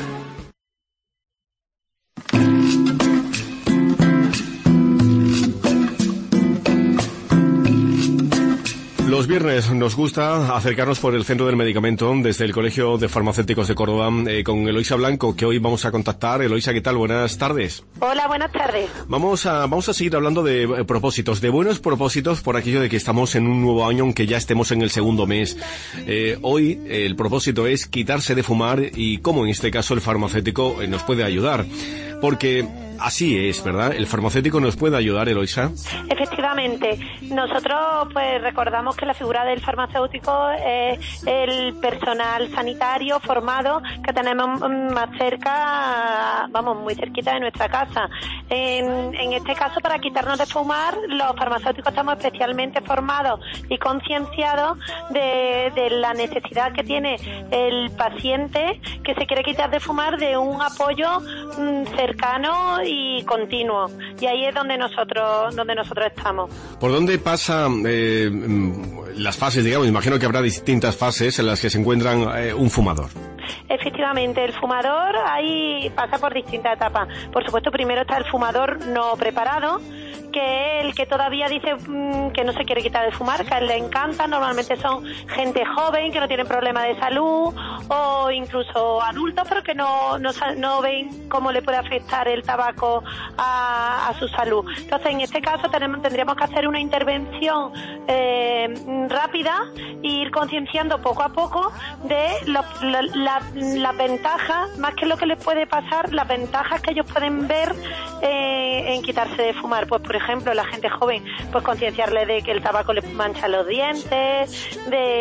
Speaker 3: Los viernes nos gusta acercarnos por el Centro del Medicamento desde el Colegio de Farmacéuticos de Córdoba con Eloisa Blanco, que hoy vamos a contactar. Eloisa, ¿qué tal? Buenas tardes.
Speaker 23: Hola, buenas tardes.
Speaker 3: Vamos a seguir hablando de propósitos, de buenos propósitos, por aquello de que estamos en un nuevo año, aunque ya estemos en el segundo mes. Hoy el propósito es quitarse de fumar y cómo en este caso el farmacéutico nos puede ayudar. Porque así es, ¿verdad? ¿El farmacéutico nos puede ayudar, Eloisa?
Speaker 23: Efectivamente. Nosotros pues recordamos que la figura del farmacéutico es el personal sanitario formado que tenemos más cerca, vamos, muy cerquita de nuestra casa. En este caso, para quitarnos de fumar, los farmacéuticos estamos especialmente formados y concienciados de la necesidad que tiene el paciente que se quiere quitar de fumar de un apoyo cercano y continuo, y ahí es donde nosotros estamos.
Speaker 3: ¿Por dónde pasan las fases, digamos? Imagino que habrá distintas fases en las que se encuentran un fumador.
Speaker 23: Efectivamente, el fumador ahí pasa por distintas etapas. Por supuesto, primero está el fumador no preparado, que es el que todavía dice que no se quiere quitar de fumar, que a él le encanta. Normalmente son gente joven que no tienen problemas de salud, o incluso adultos, pero que no ven cómo le puede afectar el tabaco a su salud. Entonces, en este caso tendríamos que hacer una intervención rápida e ir concienciando poco a poco de las ventajas, más que lo que les puede pasar, las ventajas que ellos pueden ver en quitarse de fumar. Pues, por ejemplo, la gente joven, pues concienciarles de que el tabaco les mancha los dientes,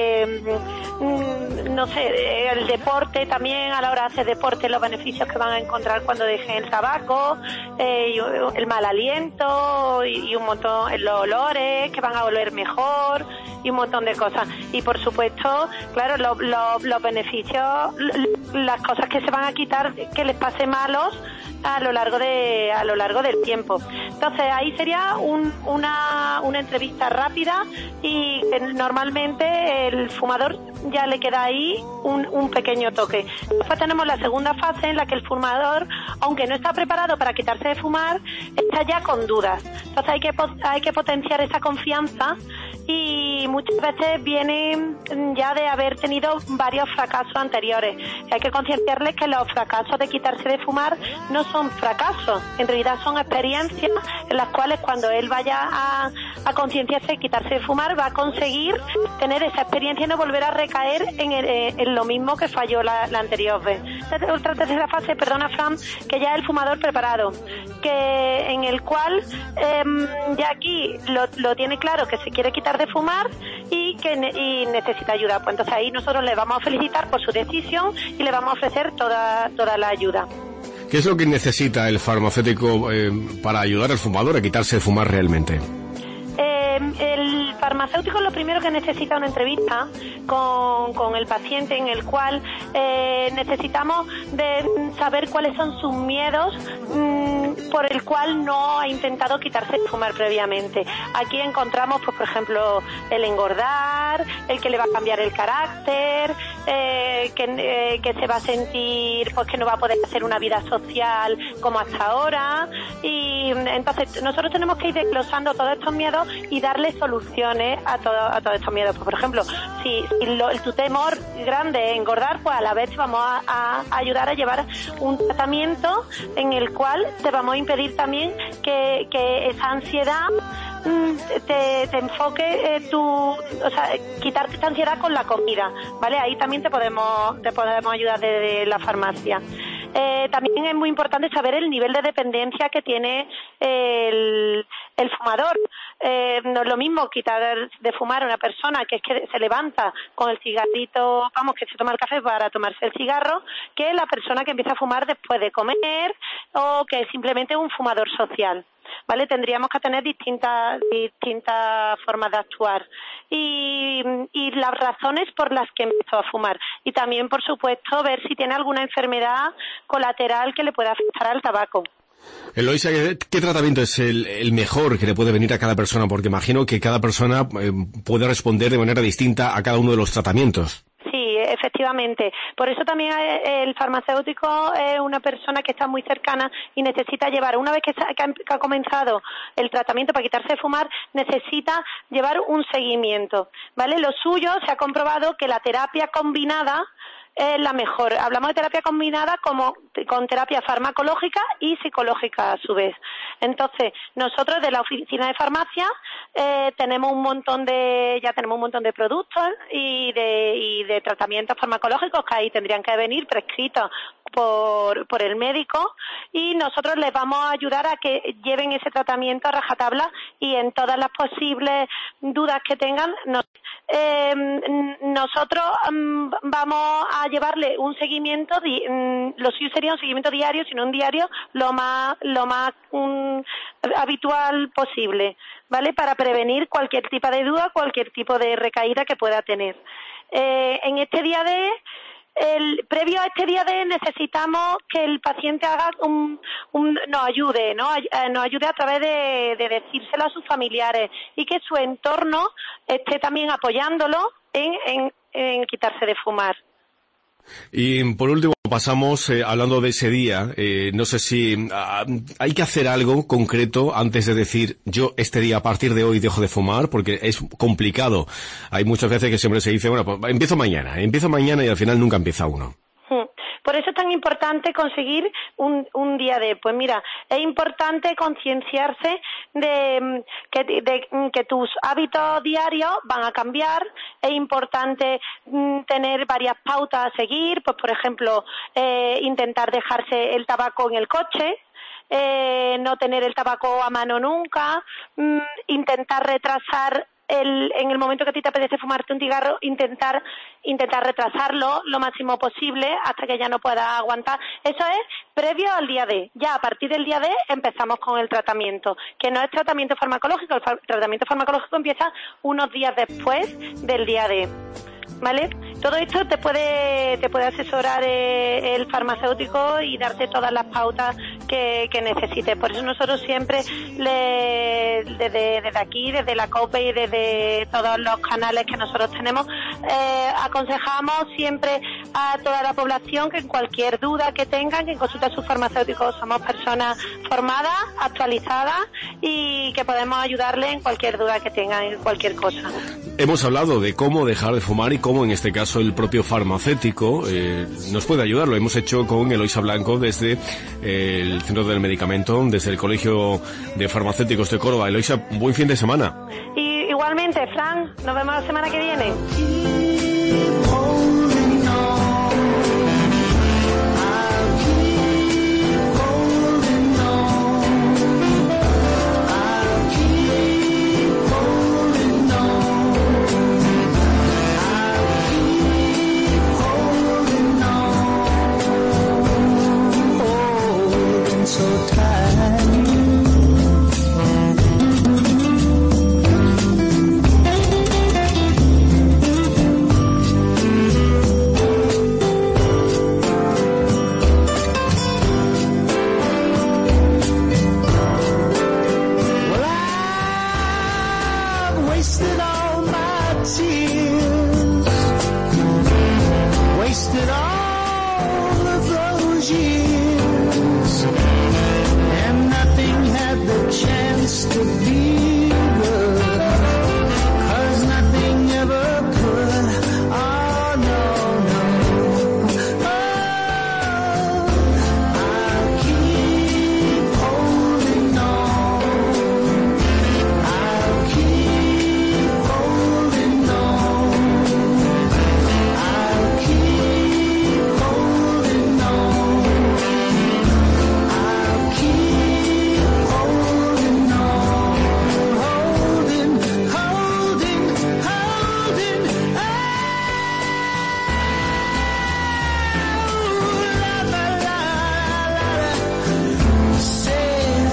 Speaker 23: no sé, el deporte también, a la hora de hacer deporte, los beneficios que van a encontrar cuando dejen el tabaco, el mal aliento y un montón, los olores, que van a oler mejor y un montón de cosas. Y por supuesto, claro, los beneficios, las cosas que se van a quitar, que les pase malos a lo largo del tiempo. Entonces ahí sería una entrevista rápida, y normalmente el fumador ya le queda ahí un pequeño toque. Después tenemos la segunda fase en la que el fumador, aunque no está preparado para quitarse de fumar, está ya con dudas. Entonces hay que potenciar esa confianza, y muchas veces vienen ya de haber tenido varios fracasos anteriores. Hay que concienciarles que los fracasos de quitarse de fumar no son fracasos, en realidad son experiencias en las cuales cuando él vaya a concienciarse de quitarse de fumar va a conseguir tener esa experiencia y no volver a recaer en lo mismo que falló la anterior vez. Otra tercera fase, perdona Fran, que ya es el fumador preparado, que en el cual ya aquí lo tiene claro que se quiere quitar de fumar y necesita ayuda. Pues entonces ahí nosotros le vamos a felicitar por su decisión y le vamos a ofrecer toda la ayuda.
Speaker 3: ¿Qué es lo que necesita el farmacéutico para ayudar al fumador a quitarse de fumar realmente?
Speaker 23: El farmacéutico lo primero que necesita una entrevista con el paciente en el cual necesitamos de saber cuáles son sus miedos por el cual no ha intentado quitarse de fumar previamente. Aquí encontramos, pues, por ejemplo, el engordar, el que le va a cambiar el carácter, que se va a sentir pues que no va a poder hacer una vida social como hasta ahora, y entonces nosotros tenemos que ir desglosando todos estos miedos y darle soluciones a todos estos miedos. Pues, por ejemplo, si tu temor grande es engordar, pues a la vez vamos a ayudar a llevar un tratamiento en el cual te vamos a impedir también que esa ansiedad te enfoque quitarte esta ansiedad con la comida, ¿vale? Ahí también te podemos ayudar desde la farmacia. También es muy importante saber el nivel de dependencia que tiene el fumador. No es lo mismo quitar de fumar a una persona que es que se levanta con el cigarrito, que se toma el café para tomarse el cigarro, que la persona que empieza a fumar después de comer o que es simplemente un fumador social. ¿Vale? Tendríamos que tener distintas formas de actuar y las razones por las que empezó a fumar, y también, por supuesto, ver si tiene alguna enfermedad colateral que le pueda afectar al tabaco.
Speaker 3: Eloisa, ¿qué tratamiento es el mejor que le puede venir a cada persona? Porque imagino que cada persona puede responder de manera distinta a cada uno de los tratamientos.
Speaker 23: Sí, efectivamente. Por eso también el farmacéutico es una persona que está muy cercana y necesita llevar, una vez que ha comenzado el tratamiento para quitarse de fumar, necesita llevar un seguimiento, ¿vale? Lo suyo, se ha comprobado que la terapia combinada es la mejor. Hablamos de terapia combinada con terapia farmacológica y psicológica a su vez. Entonces, nosotros de la oficina de farmacia tenemos un montón de productos y de tratamientos farmacológicos que ahí tendrían que venir prescritos por el médico, y nosotros les vamos a ayudar a que lleven ese tratamiento a rajatabla y en todas las posibles dudas que tengan. Nosotros vamos a llevarle un seguimiento, lo suyo sería un seguimiento diario, sino un diario lo más habitual posible, ¿vale? Para prevenir cualquier tipo de duda, cualquier tipo de recaída que pueda tener. En este día previo a este día D necesitamos que el paciente haga nos ayude a través de decírselo a sus familiares y que su entorno esté también apoyándolo en quitarse de fumar.
Speaker 3: Y por último pasamos, hablando de ese día, no sé si hay que hacer algo concreto antes de decir yo este día a partir de hoy dejo de fumar, porque es complicado. Hay muchas veces que siempre se dice, bueno, pues empiezo mañana y al final nunca empieza uno.
Speaker 23: Por eso es tan importante conseguir un día D. Pues mira, es importante concienciarse de que tus hábitos diarios van a cambiar. Es importante tener varias pautas a seguir, pues por ejemplo, intentar dejarse el tabaco en el coche, no tener el tabaco a mano nunca, intentar retrasar en el momento que a ti te apetece fumarte un cigarro, intentar retrasarlo lo máximo posible hasta que ya no puedas aguantar. Eso es previo al día D. Ya a partir del día D empezamos con el tratamiento, que no es tratamiento farmacológico. El tratamiento farmacológico empieza unos días después del día D. ¿Vale? Todo esto te puede asesorar el farmacéutico y darte todas las pautas que necesites. Por eso nosotros siempre desde aquí, desde la COPE y desde todos los canales que nosotros tenemos, aconsejamos siempre a toda la población que en cualquier duda que tengan, que en consulta a sus farmacéuticos somos personas formadas, actualizadas y que podemos ayudarles en cualquier duda que tengan, en cualquier cosa.
Speaker 3: Hemos hablado de cómo dejar de fumar y cómo en este caso el propio farmacéutico nos puede ayudar. Lo hemos hecho con Eloisa Blanco desde el Centro del Medicamento, desde el Colegio de Farmacéuticos de Córdoba. Eloisa, buen fin de semana.
Speaker 23: Y igualmente, Fran, nos vemos la semana que viene.
Speaker 6: wasted all my tears, wasted all of those years, and nothing had the chance to be good, 'cause nothing ever could. Oh no, no. Oh, I'll keep holding on, I'll keep holding on, I'll keep holding on, I'll keep holding on, holding, holding, holding, oh, la, la, la, la, la. Said,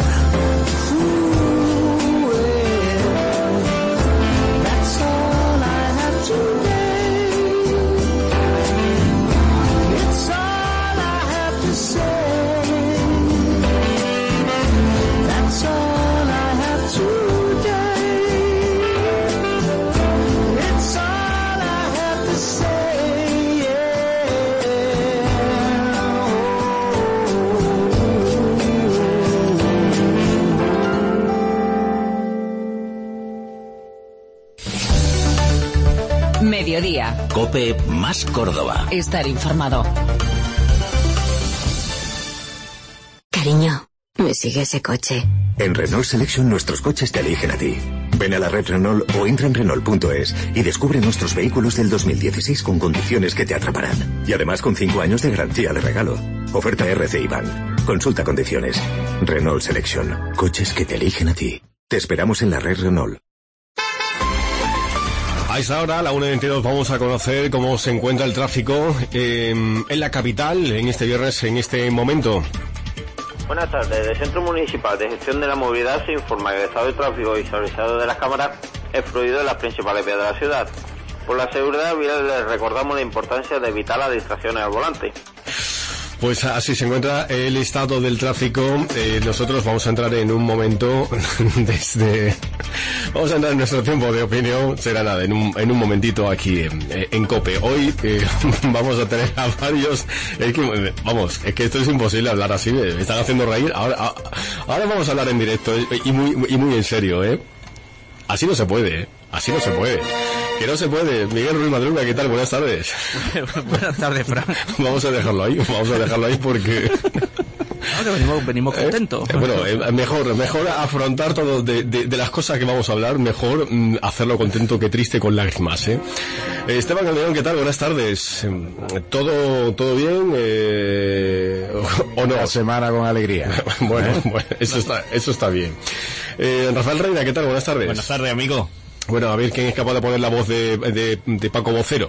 Speaker 6: ooh, well, that's all I have today. It's all I have to say. That's all I have today. It's all I have to say.
Speaker 1: Mediodía.
Speaker 20: COPE más Córdoba.
Speaker 1: Estar informado.
Speaker 7: Cariño, ¿me sigue ese coche?
Speaker 10: En Renault Selection nuestros coches te eligen a ti. Ven a la red Renault o entra en Renault.es y descubre nuestros vehículos del 2016 con condiciones que te atraparán. Y además con 5 años de garantía de regalo. Oferta RCI Bank. Consulta condiciones. Renault Selection. Coches que te eligen a ti. Te esperamos en la red Renault.
Speaker 3: A esta hora, a la 1:22, vamos a conocer cómo se encuentra el tráfico en la capital en este viernes, en este momento.
Speaker 24: Buenas tardes. Del Centro Municipal de Gestión de la Movilidad se informa que el estado de tráfico visualizado de las cámaras es fluido en las principales vías de la ciudad. Por la seguridad vial les recordamos la importancia de evitar las distracciones al volante.
Speaker 3: Pues así se encuentra el estado del tráfico. Nosotros vamos a entrar en un momento vamos a entrar en nuestro tiempo de opinión. Será nada, en un momentito aquí en COPE. Hoy vamos a tener a varios... es que esto es imposible hablar así. Me están haciendo reír. Ahora vamos a hablar en directo y muy en serio, ¿eh? Así no se puede, Así no se puede. Que no se puede. Miguel Ruiz Madruga, ¿qué tal? Buenas tardes.
Speaker 25: Buenas tardes, Fran.
Speaker 3: Vamos a dejarlo ahí porque...
Speaker 25: venimos contentos.
Speaker 3: Bueno, mejor afrontar todo de las cosas que vamos a hablar, mejor hacerlo contento que triste con lágrimas, ¿eh? Esteban Calderón, ¿qué tal? Buenas tardes. ¿Todo bien? ¿O no?
Speaker 26: La semana con alegría.
Speaker 3: Bueno, eso está bien. Rafael Reina, ¿qué tal? Buenas tardes.
Speaker 25: Buenas tardes, amigo.
Speaker 3: Bueno, a ver quién es capaz de poner la voz de Paco Vocero.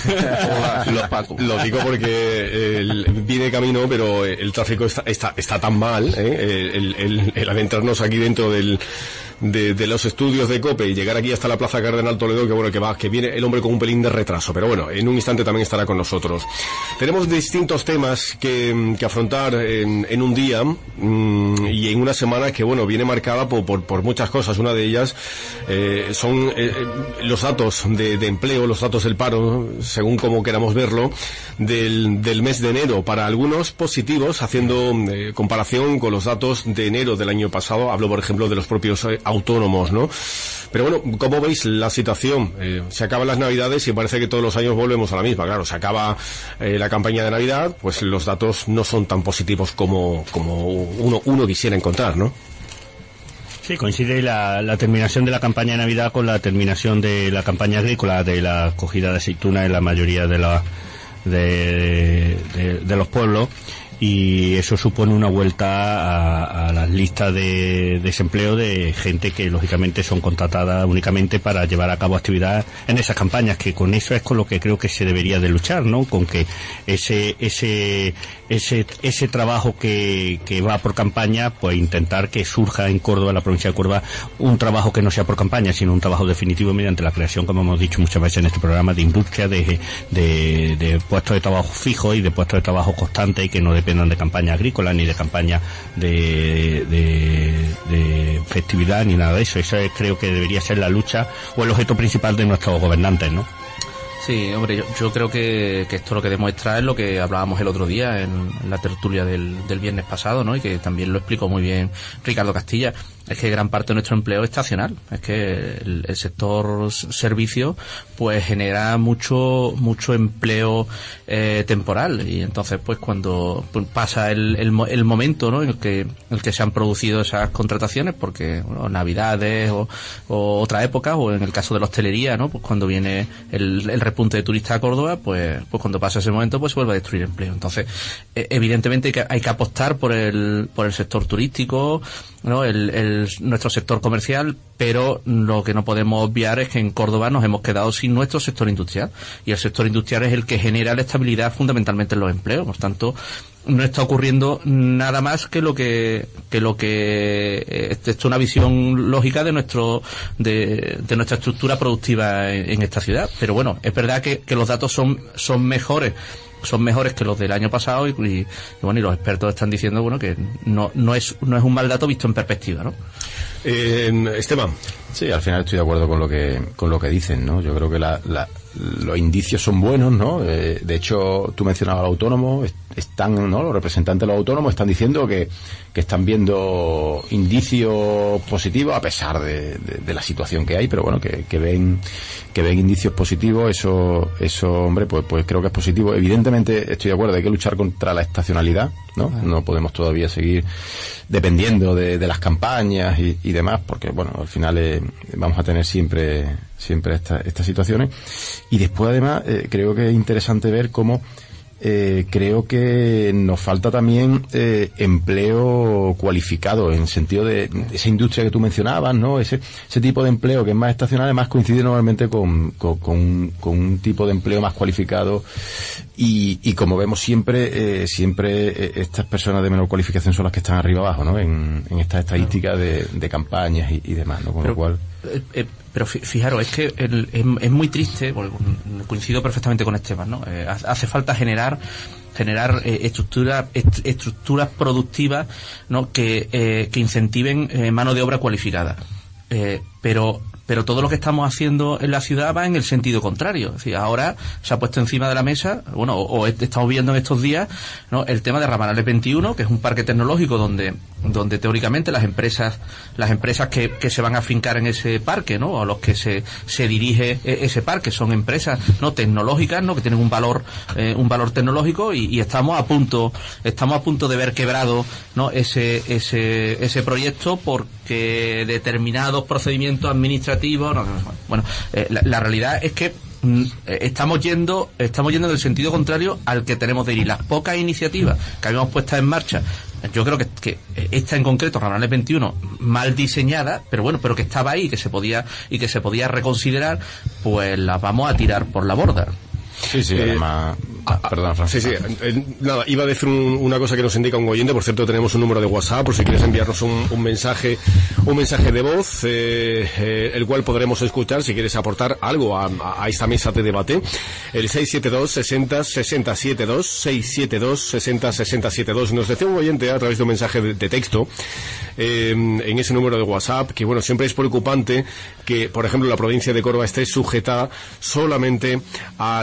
Speaker 3: Lo digo porque viene de camino, pero el tráfico está tan mal, el adentrarnos aquí dentro de los estudios de COPE y llegar aquí hasta la Plaza Cardenal Toledo, que viene el hombre con un pelín de retraso, pero bueno, en un instante también estará con nosotros. Tenemos distintos temas que afrontar en un día y en una semana que, bueno, viene marcada por muchas cosas. Una de ellas son los datos de empleo, los datos del paro, según como queramos verlo, del mes de enero. Para algunos positivos, haciendo comparación con los datos de enero del año pasado. Hablo, por ejemplo, de los propios autónomos, ¿no? Pero bueno, ¿cómo veis la situación? Se acaban las Navidades y parece que todos los años volvemos a la misma. Claro, se acaba la campaña de Navidad, pues los datos no son tan positivos como uno quisiera encontrar, ¿no?
Speaker 25: Sí, coincide la terminación de la campaña de Navidad con la terminación de la campaña agrícola, de la cogida de aceituna en la mayoría de los pueblos, y eso supone una vuelta a las listas de desempleo de gente que lógicamente son contratadas únicamente para llevar a cabo actividades en esas campañas, que con eso es con lo que creo que se debería de luchar, ¿no? Con que ese ese trabajo que va por campaña, pues intentar que surja en Córdoba, en la provincia de Córdoba, un trabajo que no sea por campaña, sino un trabajo definitivo mediante la creación, como hemos dicho muchas veces en este programa, de industria, de puestos de trabajo fijos y de puestos de trabajo constantes, y que no dependan de campaña agrícola ni de campaña de festividad ni nada de eso. Eso creo que debería ser la lucha o el objeto principal de nuestros gobernantes, ¿no?
Speaker 7: Sí, hombre, yo creo que esto lo que demuestra es lo que hablábamos el otro día en la tertulia del viernes pasado, ¿no? Y que también lo explicó muy bien Ricardo Castilla. Es que gran parte de nuestro empleo es estacional. Es que el sector servicio pues genera mucho empleo temporal, y entonces pues cuando pasa el momento, ¿no? en el que se han producido esas contrataciones, porque bueno, navidades o otra época, o en el caso de la hostelería, ¿no? Pues cuando viene el repunte de turistas a Córdoba, pues cuando pasa ese momento pues se vuelve a destruir empleo. Entonces evidentemente hay que apostar por el sector turístico, ¿no? Nuestro sector comercial, pero lo que no podemos obviar es que en Córdoba nos hemos quedado sin nuestro sector industrial, y el sector industrial es el que genera la estabilidad fundamentalmente en los empleos. Por tanto, no está ocurriendo nada más que lo que esto es una visión lógica de nuestra estructura productiva en esta ciudad. Pero bueno, es verdad que los datos son mejores que los del año pasado, y bueno, y los expertos están diciendo bueno que no es un mal dato visto en perspectiva, ¿no?
Speaker 3: Esteban.
Speaker 8: Sí, al final estoy de acuerdo con lo que dicen, ¿no? Yo creo que los indicios son buenos, ¿no? De hecho, tú mencionabas al autónomo, están, ¿no? Los representantes de los autónomos están diciendo que están viendo indicios positivos a pesar de la situación que hay, pero bueno, que ven indicios positivos. Eso, hombre, pues creo que es positivo. Evidentemente estoy de acuerdo, hay que luchar contra la estacionalidad, ¿no? No podemos todavía seguir dependiendo de las campañas y demás, porque bueno, al final vamos a tener siempre estas situaciones. Y después además creo que es interesante ver cómo creo que nos falta también empleo cualificado, en sentido de esa industria que tú mencionabas, ¿no? Ese tipo de empleo que es más estacional, además coincide normalmente con un tipo de empleo más cualificado, y como vemos siempre estas personas de menor cualificación son las que están arriba abajo, ¿no? En estas estadísticas de campañas y demás, ¿no? Con lo cual...
Speaker 7: Pero fijaros, es que es muy triste, porque coincido perfectamente con Esteban, ¿no? Hace falta generar estructuras productivas, ¿no? que incentiven mano de obra cualificada. Pero todo lo que estamos haciendo en la ciudad va en el sentido contrario. Es decir, ahora se ha puesto encima de la mesa, bueno, o estamos viendo en estos días, ¿no? El tema de Rabanales 21, que es un parque tecnológico donde teóricamente las empresas que se van a afincar en ese parque, ¿no? A los que se dirige ese parque son empresas, ¿no? Tecnológicas, ¿no? Que tienen un valor tecnológico, y estamos a punto de ver quebrado, ¿no? ese proyecto, porque determinados procedimientos administrativos, bueno, la realidad es que estamos yendo en el sentido contrario al que tenemos de ir. Las pocas iniciativas que habíamos puesto en marcha, yo creo que esta en concreto, Rabanales 21, mal diseñada, pero bueno, pero que estaba ahí, que se podía reconsiderar, pues las vamos a tirar por la borda.
Speaker 8: Sí, además... perdón, Francisco.
Speaker 3: Sí. Nada, iba a decir una cosa que nos indica un oyente. Por cierto, tenemos un número de WhatsApp, por si quieres enviarnos un mensaje de voz, el cual podremos escuchar si quieres aportar algo a esta mesa de debate. El 672-60-60-72, 672-60-60-72. Nos decía un oyente a través de un mensaje de texto, en ese número de WhatsApp, que bueno, siempre es preocupante que, por ejemplo, la provincia de Córdoba esté sujeta solamente a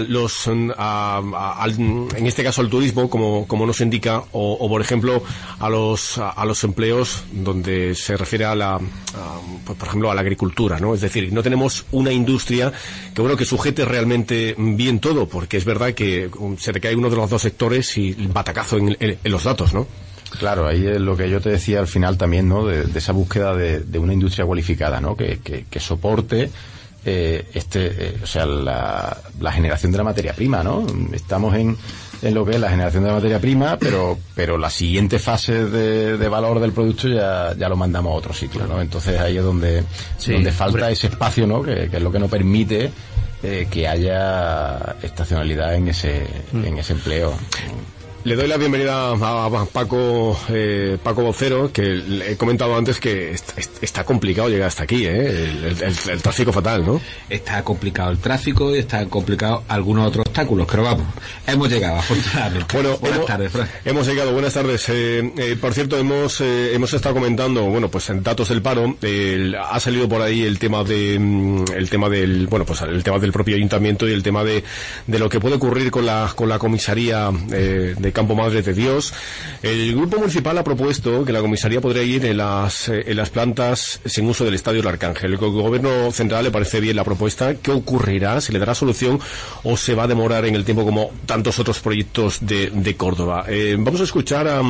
Speaker 3: en este caso al turismo, como nos indica, o por ejemplo a los empleos donde se refiere pues, por ejemplo a la agricultura, ¿no? Es decir, no tenemos una industria que sujete realmente bien todo, porque es verdad que se te cae uno de los dos sectores y batacazo en los datos, ¿no?
Speaker 8: Claro, ahí es lo que yo te decía al final también, ¿no? De esa búsqueda de una industria cualificada, ¿no? Que soporte o sea, la generación de la materia prima, ¿no? Estamos en lo que es la generación de la materia prima, pero la siguiente fase de valor del producto ya lo mandamos a otro sitio, ¿no? Entonces ahí es donde falta ese espacio, ¿no? Que es lo que nos permite que haya estacionalidad en ese empleo.
Speaker 3: Le doy la bienvenida a Paco Vocero, que le he comentado antes que está complicado llegar hasta aquí, el tráfico fatal, ¿no?
Speaker 11: Está complicado el tráfico y está complicado algunos otros obstáculos, pero vamos, hemos llegado, afortunadamente.
Speaker 3: Bueno,
Speaker 11: buenas tardes, Fran.
Speaker 3: Hemos llegado, buenas tardes. Por cierto, hemos estado comentando, bueno, pues en datos del paro, ha salido por ahí el tema del propio ayuntamiento y el tema de lo que puede ocurrir con la comisaría de Campo Madre de Dios. El grupo municipal ha propuesto que la comisaría podría ir en las plantas sin uso del Estadio El Arcángel. El gobierno central le parece bien la propuesta. ¿Qué ocurrirá? ¿Se le dará solución o se va a demorar en el tiempo como tantos otros proyectos de Córdoba? Vamos a escuchar a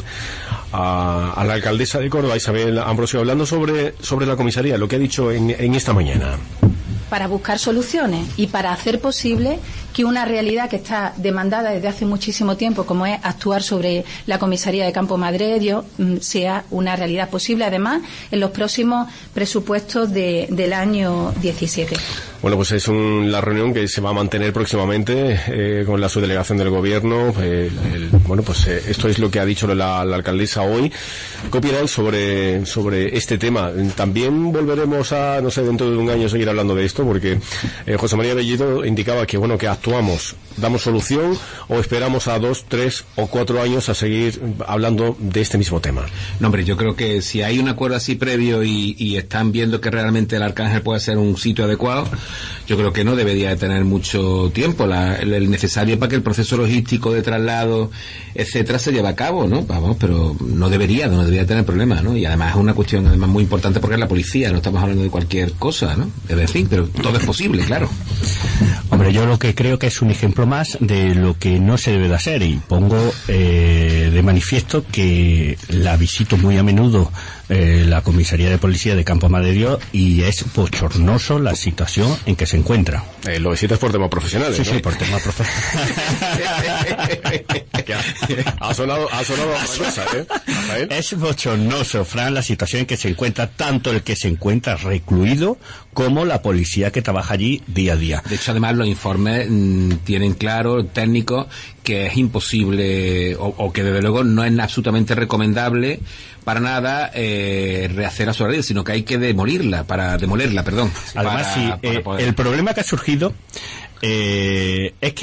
Speaker 3: la alcaldesa de Córdoba, Isabel Ambrosio, hablando sobre la comisaría, lo que ha dicho en esta mañana.
Speaker 22: Para buscar soluciones y para hacer posible que una realidad que está demandada desde hace muchísimo tiempo, como es actuar sobre la comisaría de Campo Madre de Dios, sea una realidad posible, además, en los próximos presupuestos del año 17.
Speaker 3: Bueno, pues es la reunión que se va a mantener próximamente con la subdelegación del gobierno. Esto es lo que ha dicho la alcaldesa hoy. ¿Qué opinan sobre este tema? También volveremos a, no sé, dentro de un año seguir hablando de esto, porque José María Bellido indicaba que, bueno, que actuamos, damos solución o esperamos a 2, 3 o 4 años a seguir hablando de este mismo tema.
Speaker 11: No, hombre, yo creo que si hay un acuerdo así previo y están viendo que realmente el Arcángel puede ser un sitio adecuado, yo creo que no debería de tener mucho tiempo el necesario para que el proceso logístico de traslado, etcétera, se lleve a cabo, ¿no? Vamos, pero no debería tener problemas, ¿no? Y además es una cuestión además muy importante porque es la policía, no estamos hablando de cualquier cosa, ¿no? En fin, pero todo es posible, claro.
Speaker 25: Hombre, yo lo que creo que es un ejemplo más de lo que no se debe de hacer, y pongo de manifiesto que la visito muy a menudo la comisaría de policía de Campo Madre de Dios, y es bochornoso la situación en que se encuentra.
Speaker 3: Lo visitas por temas profesionales,
Speaker 25: sí,
Speaker 3: ¿no?
Speaker 25: Sí, por temas profesionales.
Speaker 3: ha sonado otra cosa, ¿eh?
Speaker 25: Es bochornoso, Fran, la situación en que se encuentra tanto el que se encuentra recluido como la policía que trabaja allí día a día.
Speaker 11: De hecho, además, los informes tienen claro, técnicos, que es imposible o que desde luego no es absolutamente recomendable para nada rehacer a su realidad, sino que hay que demolerla.
Speaker 25: Además, el problema que ha surgido es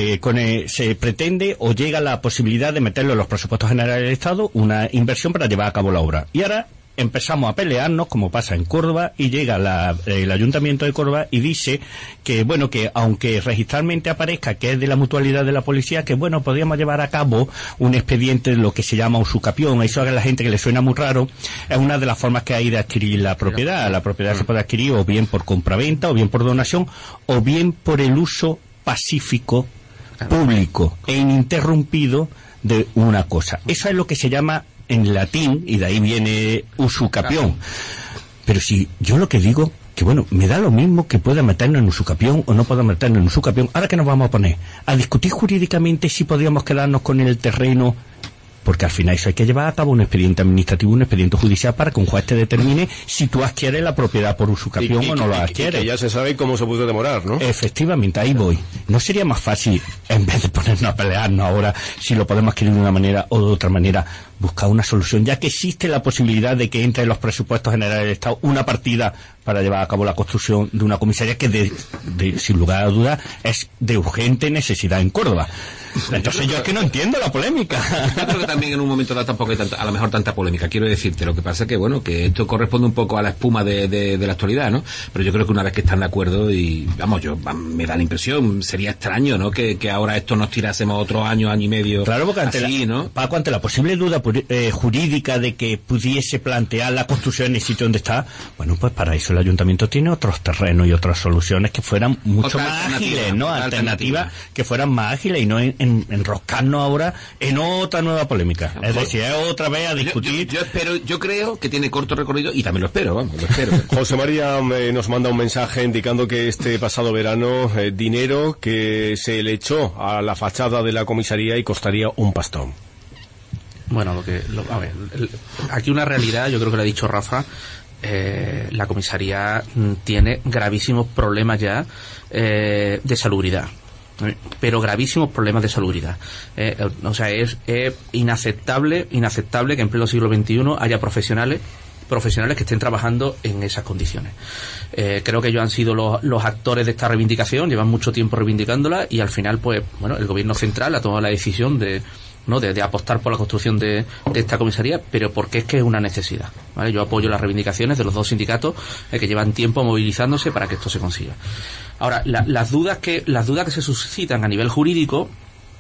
Speaker 25: que se pretende o llega la posibilidad de meterlo en los presupuestos generales del Estado, una inversión para llevar a cabo la obra. Y ahora empezamos a pelearnos, como pasa en Córdoba, y llega el Ayuntamiento de Córdoba y dice que, bueno, que aunque registralmente aparezca que es de la mutualidad de la policía, que, bueno, podríamos llevar a cabo un expediente de lo que se llama usucapión. Eso a la gente que le suena muy raro, es una de las formas que hay de adquirir la propiedad. La propiedad se puede adquirir o bien por compraventa, o bien por donación, o bien por el uso pacífico, público e ininterrumpido de una cosa. Eso es lo que se llama en latín, y de ahí viene usucapión. Pero si yo lo que digo, que bueno, me da lo mismo que pueda meternos en usucapión o no pueda meternos en usucapión. Ahora que nos vamos a poner a discutir jurídicamente si podríamos quedarnos con el terreno, porque al final eso hay que llevar a cabo un expediente administrativo, un expediente judicial, para que un juez te determine si tú adquieres la propiedad por usucapión o no la adquieres.
Speaker 3: Y que ya se sabe cómo se puede demorar, ¿no?
Speaker 25: Efectivamente, ahí voy. ¿No sería más fácil, en vez de ponernos a pelearnos ahora si lo podemos adquirir de una manera o de otra manera, buscar una solución, ya que existe la posibilidad de que entre en los presupuestos generales del Estado una partida para llevar a cabo la construcción de una comisaría que sin lugar a dudas es de urgente necesidad en Córdoba? Entonces yo es que no entiendo la polémica.
Speaker 11: Yo creo que también en un momento dado tampoco hay a lo mejor tanta polémica, quiero decirte. Lo que pasa es que, bueno, que esto corresponde un poco a la espuma de la actualidad, ¿no? Pero yo creo que una vez que están de acuerdo, y vamos, me da la impresión, sería extraño, ¿no? Que ahora esto nos tirásemos otro año y medio.
Speaker 25: Claro, porque ante la posible duda jurídica de que pudiese plantear la construcción en el sitio donde está, bueno, pues para eso el ayuntamiento tiene otros terrenos y otras soluciones que fueran mucho más ágiles, ¿no? Alternativas que fueran más ágiles, y no enroscarnos ahora en otra nueva polémica. Es decir, es otra vez a discutir.
Speaker 11: Yo creo que tiene corto recorrido, y también lo espero.
Speaker 3: José María nos manda un mensaje indicando que este pasado verano dinero que se le echó a la fachada de la comisaría y costaría un pastón.
Speaker 7: Bueno, aquí una realidad, yo creo que lo ha dicho Rafa. La comisaría tiene gravísimos problemas ya de salubridad. pero gravísimos problemas de salubridad. O sea, es inaceptable que en pleno siglo XXI haya profesionales que estén trabajando en esas condiciones. Creo que ellos han sido los actores de esta reivindicación, llevan mucho tiempo reivindicándola, y al final, pues, bueno, el gobierno central ha tomado la decisión de apostar por la construcción de esta comisaría, pero porque es que es una necesidad, ¿vale? Yo apoyo las reivindicaciones de los dos sindicatos que llevan tiempo movilizándose para que esto se consiga. Ahora, las dudas que se suscitan a nivel jurídico,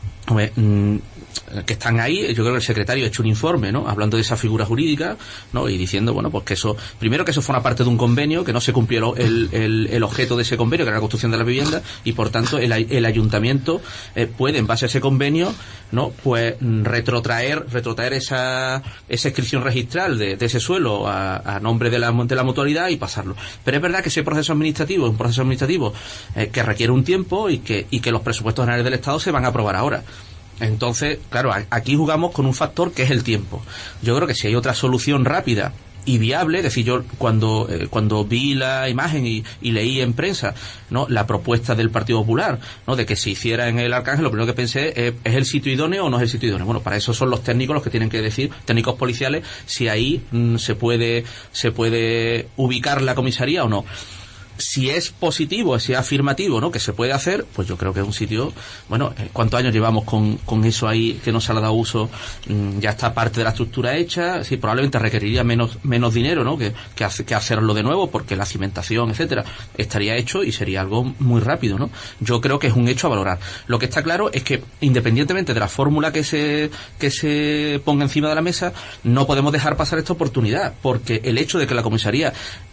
Speaker 7: que están ahí, yo creo que el secretario ha hecho un informe, ¿no?, hablando de esa figura jurídica, ¿no?, y diciendo, bueno, pues que eso fue una parte de un convenio, que no se cumplió el objeto de ese convenio, que era la construcción de la vivienda, y por tanto el ayuntamiento puede, en base a ese convenio, ¿no?, pues retrotraer esa inscripción registral de ese suelo a nombre de la mutualidad y pasarlo. Pero es verdad que ese proceso administrativo es un proceso administrativo que requiere un tiempo y que los presupuestos generales del Estado se van a aprobar ahora. Entonces, claro, aquí jugamos con un factor que es el tiempo. Yo creo que si hay otra solución rápida y viable, es decir, yo cuando vi la imagen y leí en prensa, ¿no?, la propuesta del Partido Popular, ¿no?, de que se hiciera en el Arcángel, lo primero que pensé es el sitio idóneo o no es el sitio idóneo. Bueno, para eso son los técnicos los que tienen que decir, técnicos policiales, si ahí se puede ubicar la comisaría o no. Si es positivo, si es afirmativo, ¿no?, que se puede hacer, pues yo creo que es un sitio, bueno, ¿cuántos años llevamos con eso ahí que no se le ha dado uso? Ya está parte de la estructura hecha, sí, probablemente requeriría menos dinero, ¿no?, que hacerlo de nuevo, porque la cimentación, etcétera, estaría hecho y sería algo muy rápido, ¿no? Yo creo que es un hecho a valorar. Lo que está claro es que, independientemente de la fórmula que se ponga encima de la mesa, no podemos dejar pasar esta oportunidad, porque el hecho de que la comisaría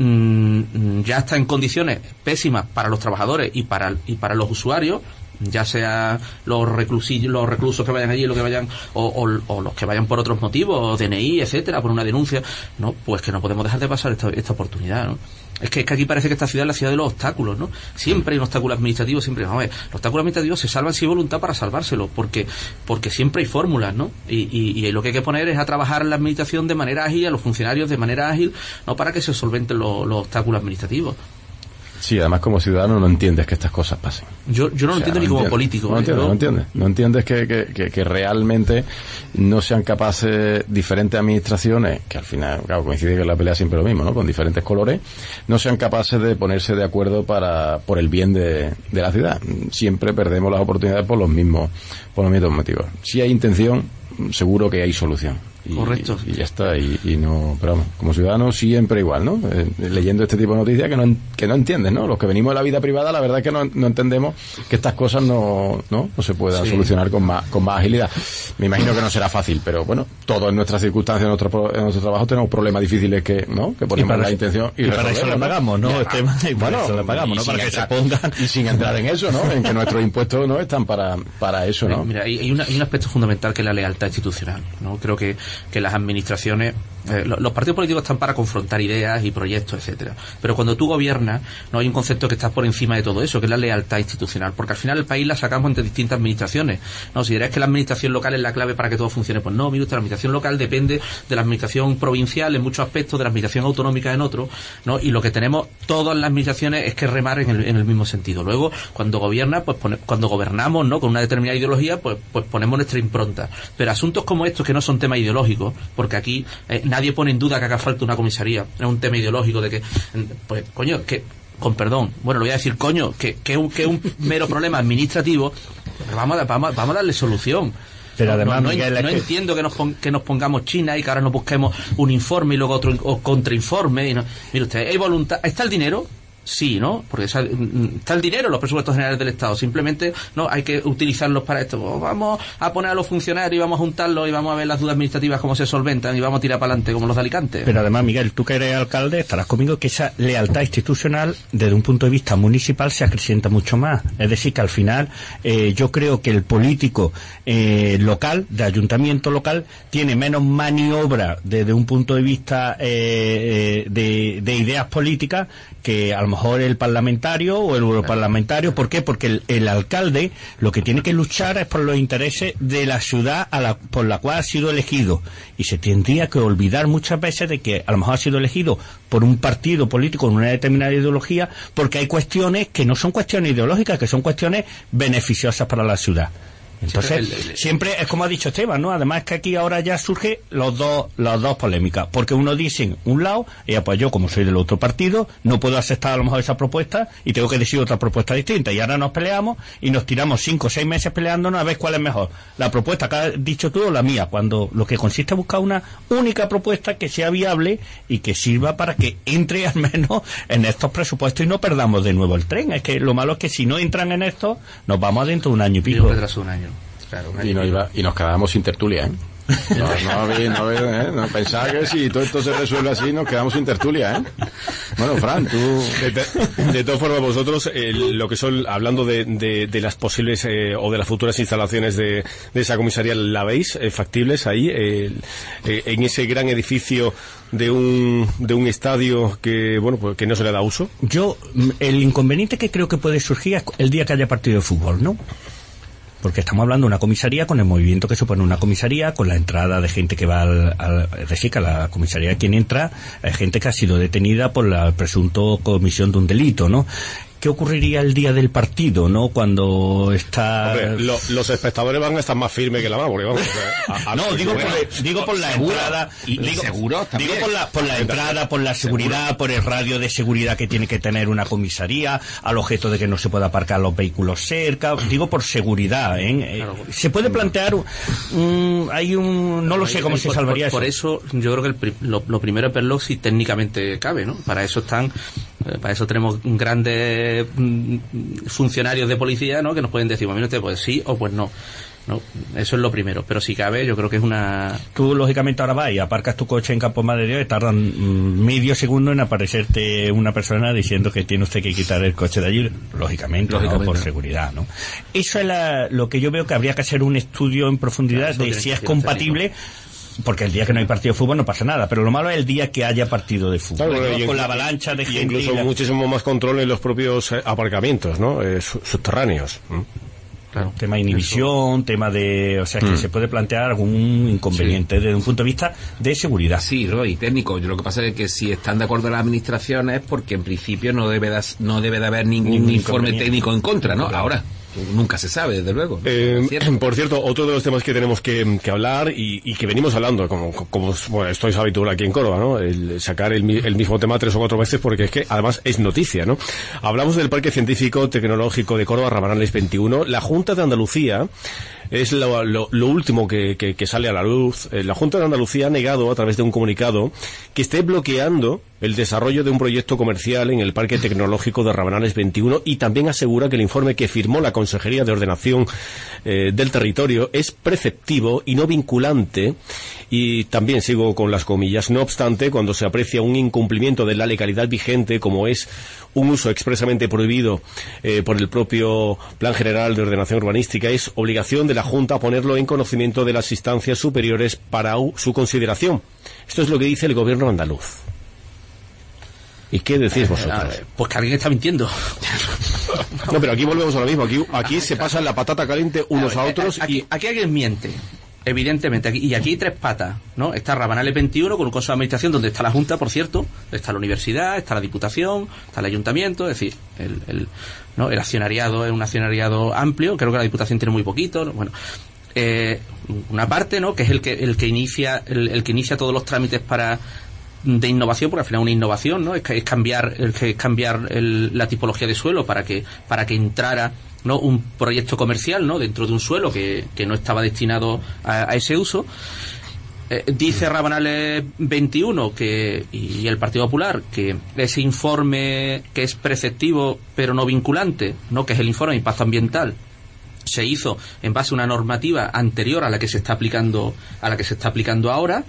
Speaker 7: ya está en condiciones pésimas para los trabajadores y para los usuarios, ya sea los reclusos que vayan allí, o los que vayan por otros motivos, DNI, etcétera, por una denuncia, no, pues que no podemos dejar de pasar esta oportunidad, ¿no? Es que aquí parece que esta ciudad es la ciudad de los obstáculos, ¿no? Siempre hay un obstáculo administrativo, siempre. Vamos a ver, los obstáculos administrativos se salvan si hay voluntad para salvárselo, porque siempre hay fórmulas, ¿no? Y lo que hay que poner es a trabajar en la administración de manera ágil, a los funcionarios de manera ágil, no para que se solventen los obstáculos administrativos.
Speaker 8: Sí, además como ciudadano no entiendes que estas cosas pasen.
Speaker 7: Yo no lo entiendo ni como político.
Speaker 8: No entiendes que realmente no sean capaces diferentes administraciones, que al final, claro, coincide que la pelea siempre es lo mismo, ¿no?, con diferentes colores, no sean capaces de ponerse de acuerdo por el bien de la ciudad. Siempre perdemos las oportunidades por los mismos motivos. Si hay intención, seguro que hay solución.
Speaker 7: Correcto.
Speaker 8: Y ya está, y no, pero vamos, como ciudadano siempre igual, ¿no? Leyendo este tipo de noticias que no entiendes, ¿no? Los que venimos de la vida privada, la verdad es que no entendemos que estas cosas no se puedan solucionar con más agilidad. Me imagino que no será fácil, pero bueno, todos en nuestras circunstancias, en nuestro trabajo tenemos problemas difíciles que ponemos la intención y
Speaker 25: para eso le pagamos, ¿no? Para eso le pagamos, ¿no? Para que se pongan.
Speaker 8: Y sin entrar en eso, ¿no? En que nuestros impuestos no están para eso, ¿no?
Speaker 7: Mira, hay un aspecto fundamental que es la lealtad institucional, ¿no? Creo que las administraciones, los partidos políticos están para confrontar ideas y proyectos, etcétera, pero cuando tú gobiernas, no hay un concepto que está por encima de todo eso, que es la lealtad institucional, porque al final el país la sacamos entre distintas administraciones. No, si dirás que la administración local es la clave para que todo funcione, pues no, mire usted, la administración local depende de la administración provincial en muchos aspectos, de la administración autonómica en otros, ¿no? Y lo que tenemos todas las administraciones es que remar en el mismo sentido. Luego, cuando cuando gobernamos, ¿no?, con una determinada ideología, pues ponemos nuestra impronta. Pero asuntos como estos, que no son temas ideológicos, porque aquí nadie pone en duda que haga falta una comisaría, es un tema ideológico de que, pues, coño, que, con perdón, bueno, lo voy a decir, coño, que es un mero problema administrativo, pero vamos a darle solución.
Speaker 25: Pero además, Miguel,
Speaker 7: no entiendo que nos pongamos China y que ahora nos busquemos un informe y luego otro contrainforme. Mire usted, ¿hay voluntad? ¿Está el dinero? Sí, ¿no? Porque está el dinero en los presupuestos generales del Estado. Simplemente no hay que utilizarlos para esto. Pues vamos a poner a los funcionarios y vamos a juntarlos y vamos a ver las dudas administrativas cómo se solventan y vamos a tirar para adelante como los de Alicante.
Speaker 25: Pero además, Miguel, tú que eres alcalde estarás conmigo que esa lealtad institucional desde un punto de vista municipal se acrecienta mucho más. Es decir, que al final yo creo que el político local, de ayuntamiento local, tiene menos maniobra desde un punto de vista de ideas políticas que a lo mejor el parlamentario o el europarlamentario. ¿Por qué? Porque el alcalde lo que tiene que luchar es por los intereses de la ciudad por la cual ha sido elegido, y se tendría que olvidar muchas veces de que a lo mejor ha sido elegido por un partido político con una determinada ideología, porque hay cuestiones que no son cuestiones ideológicas, que son cuestiones beneficiosas para la ciudad. Entonces, siempre es como ha dicho Esteban, ¿no? Además es que aquí ahora ya surge las dos polémicas, porque uno dice un lado, pues yo como soy del otro partido, no puedo aceptar a lo mejor esa propuesta y tengo que decir otra propuesta distinta, y ahora nos peleamos y nos tiramos 5 o 6 meses peleándonos a ver cuál es mejor, la propuesta que has dicho tú o la mía, cuando lo que consiste es buscar una única propuesta que sea viable y que sirva para que entre al menos en estos presupuestos y no perdamos de nuevo el tren. Es que lo malo es que si no entran en esto, nos vamos dentro de un año y pico.
Speaker 7: Claro,
Speaker 8: y nos quedamos sin tertulia, ¿eh? No pensaba que si todo esto se resuelve así nos quedamos sin tertulia, ¿eh? Bueno, Fran, tú...
Speaker 3: De todas formas, vosotros, lo que son, hablando de las posibles o de las futuras instalaciones de esa comisaría, ¿la veis factibles ahí, en ese gran edificio de un estadio que, bueno, pues que no se le da uso?
Speaker 25: El inconveniente que creo que puede surgir es el día que haya partido de fútbol, ¿no? Porque estamos hablando de una comisaría con el movimiento que supone una comisaría, con la entrada de gente que va es decir, que a la comisaría quien entra es gente que ha sido detenida por la presunto comisión de un delito, ¿no? ¿Qué ocurriría el día del partido, no? Cuando está...
Speaker 3: Hombre, los espectadores van a estar más firmes que la mano, porque vamos...
Speaker 25: digo por la entrada... Digo por la entrada, por la seguridad, por el radio de seguridad que tiene que tener una comisaría, al objeto de que no se pueda aparcar los vehículos cerca, digo por seguridad, ¿eh? Se puede plantear no lo sé cómo se salvaría eso.
Speaker 7: Por eso yo creo que lo primero es verlo si técnicamente cabe, ¿no? Para eso tenemos grandes funcionarios de policía, ¿no? Que nos pueden decir, mire usted, pues sí o pues no. No, eso es lo primero, pero si cabe, yo creo que es una...
Speaker 25: Tú, lógicamente, ahora vas y aparcas tu coche en Campo Madre de Dios y tardan medio segundo en aparecerte una persona diciendo que tiene usted que quitar el coche de allí, lógicamente. ¿no? Por seguridad, ¿no? Eso es lo que yo veo que habría que hacer un estudio en profundidad de si es compatible... Porque el día que no hay partido de fútbol no pasa nada, pero lo malo es el día que haya partido de fútbol, claro, ¿no? Con la avalancha de gente.
Speaker 3: Incluso muchísimo más control en los propios aparcamientos, ¿no? Subterráneos.
Speaker 25: Claro. Tema de inhibición, tema de... O sea, que se puede plantear algún inconveniente desde un punto de vista de seguridad.
Speaker 11: Sí, Roy, técnico. Yo lo que pasa es que si están de acuerdo las administraciones, porque en principio no debe de haber ningún informe técnico en contra, ¿no? Claro. Ahora... Nunca se sabe, desde luego.
Speaker 3: Por cierto, otro de los temas que tenemos que hablar y que venimos hablando, como bueno, esto es habitual aquí en Córdoba, ¿no? El sacar el mismo tema 3 o 4 veces, porque es que además es noticia, ¿no? Hablamos del Parque Científico Tecnológico de Córdoba, Rabanales 21. La Junta de Andalucía es lo último que sale a la luz. La Junta de Andalucía ha negado a través de un comunicado que esté bloqueando el desarrollo de un proyecto comercial en el Parque Tecnológico de Rabanales 21, y también asegura que el informe que firmó la Consejería de Ordenación del Territorio es preceptivo y no vinculante. Y también sigo con las comillas: no obstante, cuando se aprecia un incumplimiento de la legalidad vigente, como es un uso expresamente prohibido por el propio Plan General de Ordenación Urbanística, es obligación de la Junta ponerlo en conocimiento de las instancias superiores para su consideración. Esto es lo que dice el gobierno andaluz. ¿Y qué decís vosotros?
Speaker 7: Pues que alguien está mintiendo.
Speaker 3: No, pero aquí volvemos a lo mismo. Aquí se pasan la patata caliente unos a otros.
Speaker 7: Aquí alguien miente. Evidentemente, y aquí hay 3 patas, ¿no? Está Rabanales 21 con un consejo de administración donde está la Junta, por cierto, está la universidad, está la Diputación, está el Ayuntamiento, es decir, el accionariado es un accionariado amplio. Creo que la Diputación tiene muy poquito, bueno, una parte, ¿no? Que es el que inicia todos los trámites de innovación, porque al final una innovación, ¿no? Es cambiar la tipología de suelo para que entrara, ¿no? Un proyecto comercial, ¿no? Dentro de un suelo que no estaba destinado a ese uso. Dice Rabanales 21 y el Partido Popular que ese informe, que es preceptivo pero no vinculante, ¿no? Que es el informe de impacto ambiental, se hizo en base a una normativa anterior a la que se está aplicando ahora.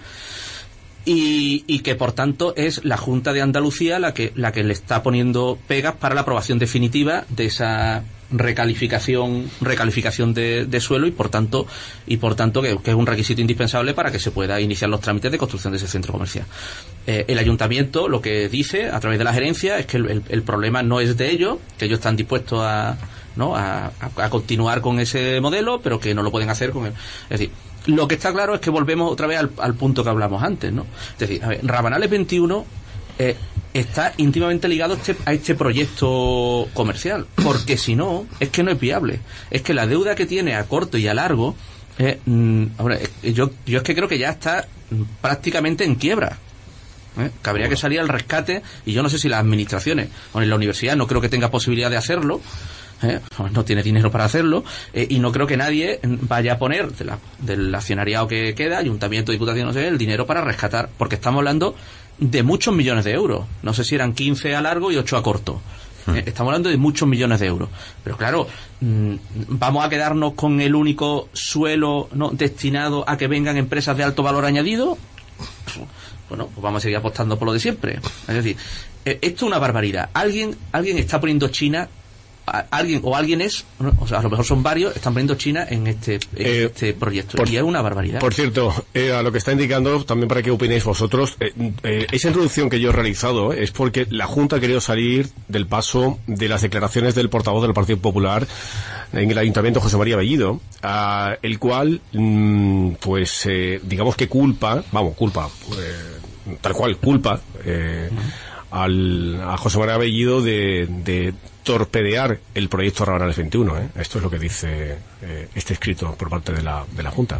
Speaker 7: Y que por tanto es la Junta de Andalucía la que le está poniendo pegas para la aprobación definitiva de esa recalificación de suelo y por tanto que es un requisito indispensable para que se pueda iniciar los trámites de construcción de ese centro comercial. El ayuntamiento lo que dice a través de la gerencia es que el problema no es de ellos, que ellos están dispuestos a continuar con ese modelo, pero que no lo pueden hacer con él. Es decir, lo que está claro es que volvemos otra vez al punto que hablamos antes, ¿no? Es decir, a ver, Rabanales 21 está íntimamente ligado a este proyecto comercial, porque si no, es que no es viable. Es que la deuda que tiene a corto y a largo, yo es que creo que ya está prácticamente en quiebra. Que habría que salir al rescate, y yo no sé si las administraciones, en la universidad no creo que tenga posibilidad de hacerlo, no tiene dinero para hacerlo, y no creo que nadie vaya a poner del accionariado que queda, ayuntamiento, diputación, no sé, el dinero para rescatar, porque estamos hablando de muchos millones de euros. No sé si eran 15 a largo y 8 a corto. Estamos hablando de muchos millones de euros. Pero claro, ¿vamos a quedarnos con el único suelo destinado a que vengan empresas de alto valor añadido? Bueno, pues vamos a seguir apostando por lo de siempre. Es decir, esto es una barbaridad. Alguien está poniendo China, alguien es, o sea, a lo mejor son varios, están poniendo China en este proyecto, y es una barbaridad.
Speaker 3: Por cierto, a lo que está indicando, también para que opinéis vosotros, esa introducción que yo he realizado es porque la Junta ha querido salir del paso de las declaraciones del portavoz del Partido Popular en el Ayuntamiento, José María Bellido, el cual, digamos que culpa a José María Bellido de torpedear el proyecto Rabanales 21. Esto es lo que dice este escrito por parte de la Junta.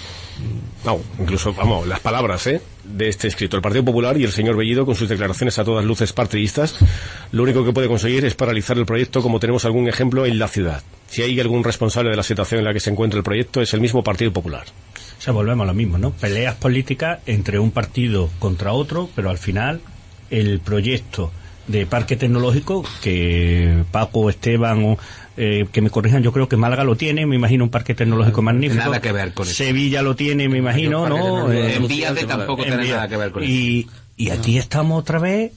Speaker 3: Incluso las palabras de este escrito. El Partido Popular y el señor Bellido, con sus declaraciones a todas luces partidistas, lo único que puede conseguir es paralizar el proyecto, como tenemos algún ejemplo en la ciudad. Si hay algún responsable de la situación en la que se encuentra el proyecto, es el mismo Partido Popular.
Speaker 25: O sea, volvemos a lo mismo, ¿no? Peleas políticas entre un partido contra otro, pero al final el proyecto de parque tecnológico, que Paco, Esteban, que me corrijan, yo creo que Málaga lo tiene, me imagino, un parque tecnológico magnífico.
Speaker 11: Nada que ver con eso.
Speaker 25: Sevilla lo tiene, me imagino, ¿no?
Speaker 11: Envíate tampoco tiene nada que ver con eso.
Speaker 25: Y aquí estamos otra vez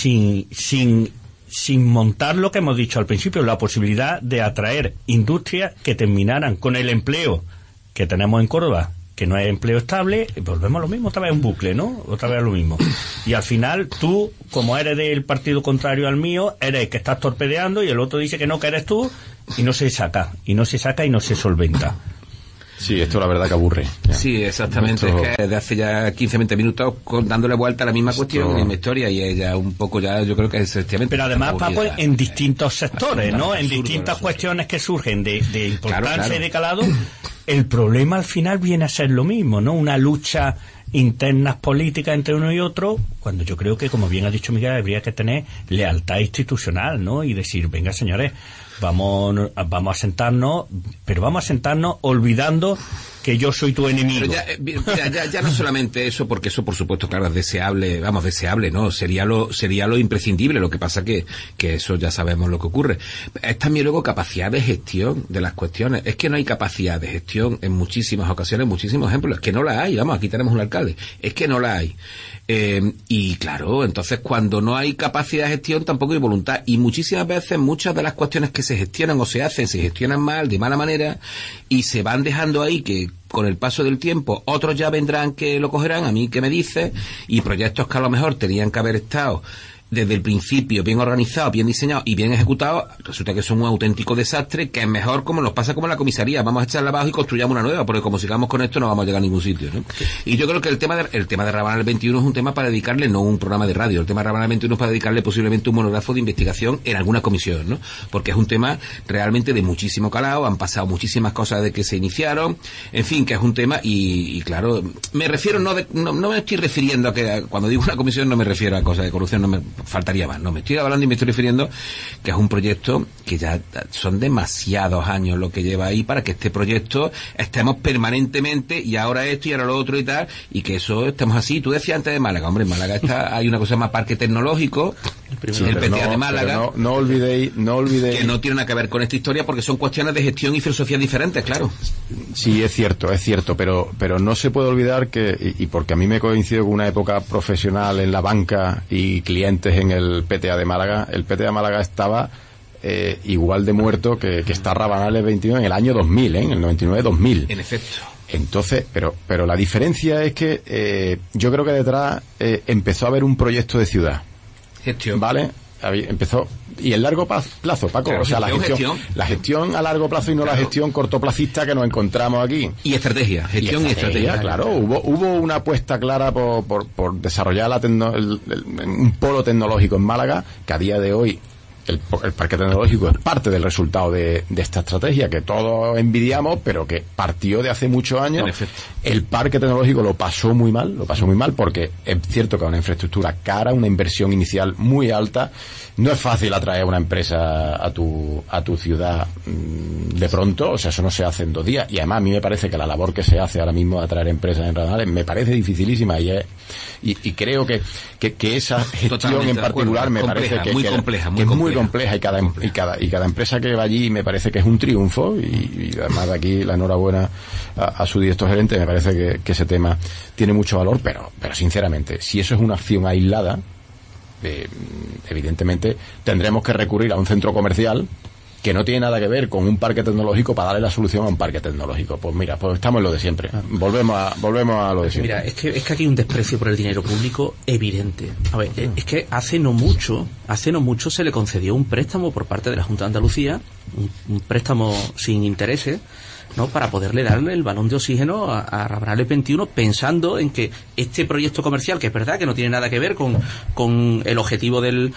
Speaker 25: sin montar lo que hemos dicho al principio, la posibilidad de atraer industrias que terminaran con el empleo que tenemos en Córdoba, que no es empleo estable. Volvemos a lo mismo, otra vez un bucle, ¿no? Otra vez a lo mismo. Y al final tú, como eres del partido contrario al mío, eres el que estás torpedeando, y el otro dice que eres tú, y no se saca y no se solventa.
Speaker 8: Sí, esto la verdad que aburre.
Speaker 11: Sí, exactamente. Es que desde hace ya 15-20 minutos dándole vuelta a la misma cuestión, la misma historia, y ella un poco ya, yo creo que es efectivamente.
Speaker 25: Pero además, Paco, en distintos sectores, ¿no? En distintas cuestiones que surgen de importancia y de calado, el problema al final viene a ser lo mismo, ¿no? Una lucha internas políticas entre uno y otro, cuando yo creo que, como bien ha dicho Miguel, habría que tener lealtad institucional, ¿no? Y decir, venga, señores, vamos a sentarnos, pero vamos a sentarnos olvidando que yo soy tu enemigo.
Speaker 11: Pero ya no solamente eso, porque eso por supuesto, claro, es deseable, ¿no? Sería lo imprescindible. Lo que pasa que eso ya sabemos lo que ocurre. Es también luego capacidad de gestión de las cuestiones. Es que no hay capacidad de gestión en muchísimas ocasiones, muchísimos ejemplos. Es que no la hay. Vamos, aquí tenemos un alcalde. Es que no la hay. Y claro, entonces cuando no hay capacidad de gestión tampoco hay voluntad, y muchísimas veces muchas de las cuestiones que se gestionan o se gestionan mal, de mala manera, y se van dejando ahí, que con el paso del tiempo otros ya vendrán que lo cogerán, a mí que me dice, y proyectos que a lo mejor tenían que haber estado desde el principio bien organizados, bien diseñados y bien ejecutados, resulta que son un auténtico desastre, que es mejor, como nos pasa como en la comisaría, vamos a echarla abajo y construyamos una nueva, porque como sigamos con esto no vamos a llegar a ningún sitio, ¿no? Y yo creo que el tema de Rabanales 21 es un tema para dedicarle, no un programa de radio, el tema de Rabanales 21 es para dedicarle posiblemente un monógrafo de investigación en alguna comisión, ¿no? Porque es un tema realmente de muchísimo calado, han pasado muchísimas cosas desde que se iniciaron, en fin, que es un tema, y claro, me refiero, no me estoy refiriendo a que, cuando digo una comisión no me refiero a cosas de corrupción, no me faltaría más, no, me estoy hablando y me estoy refiriendo que es un proyecto que ya son demasiados años lo que lleva ahí para que este proyecto estemos permanentemente, y ahora esto y ahora lo otro y tal, y que eso estemos así. Tú decías antes de Málaga, hombre, en Málaga hay una cosa más parque tecnológico, el PTA de Málaga,
Speaker 8: no olvidéis
Speaker 11: que no tiene nada que ver con esta historia, porque son cuestiones de gestión y filosofía diferentes, claro.
Speaker 8: Sí, es cierto, pero no se puede olvidar que, y porque a mí me coincidió con una época profesional en la banca y clientes en el PTA de Málaga, el PTA de Málaga estaba igual de muerto que está Rabanal el 21 en el año 2000, en el 99-2000.
Speaker 11: En efecto.
Speaker 8: Entonces, pero la diferencia es que yo creo que detrás empezó a haber un proyecto de ciudad.
Speaker 11: Gestión.
Speaker 8: ¿Vale? Empezó. Y el largo plazo, Paco,
Speaker 11: claro,
Speaker 8: o sea, la gestión a largo plazo y no la gestión cortoplacista que nos encontramos aquí.
Speaker 11: Y estrategia, gestión y estrategia.
Speaker 8: Claro, hubo una apuesta clara por desarrollar un polo tecnológico en Málaga, que a día de hoy el parque tecnológico es parte del resultado de esta estrategia que todos envidiamos, pero que partió de hace muchos años. El parque tecnológico lo pasó muy mal porque es cierto que es una infraestructura cara, una inversión inicial muy alta. No es fácil atraer una empresa a tu ciudad de pronto, o sea, eso no se hace en 2 días. Y además a mí me parece que la labor que se hace ahora mismo de atraer empresas en Rabanales me parece dificilísima y creo que esa gestión en particular me parece que es muy compleja y cada empresa que va allí me parece que es un triunfo y además de aquí la enhorabuena a su director gerente. Me parece que ese tema tiene mucho valor, pero sinceramente, si eso es una acción aislada, evidentemente tendremos que recurrir a un centro comercial que no tiene nada que ver con un parque tecnológico para darle la solución a un parque tecnológico. Pues mira, pues estamos en lo de siempre. Volvemos a lo de siempre.
Speaker 7: Mira, es que aquí hay un desprecio por el dinero público evidente. A ver, es que hace no mucho se le concedió un préstamo por parte de la Junta de Andalucía, un préstamo sin intereses, ¿no?, para poderle darle el balón de oxígeno a Rabanales 21, pensando en que este proyecto comercial, que es verdad que no tiene nada que ver con el objetivo del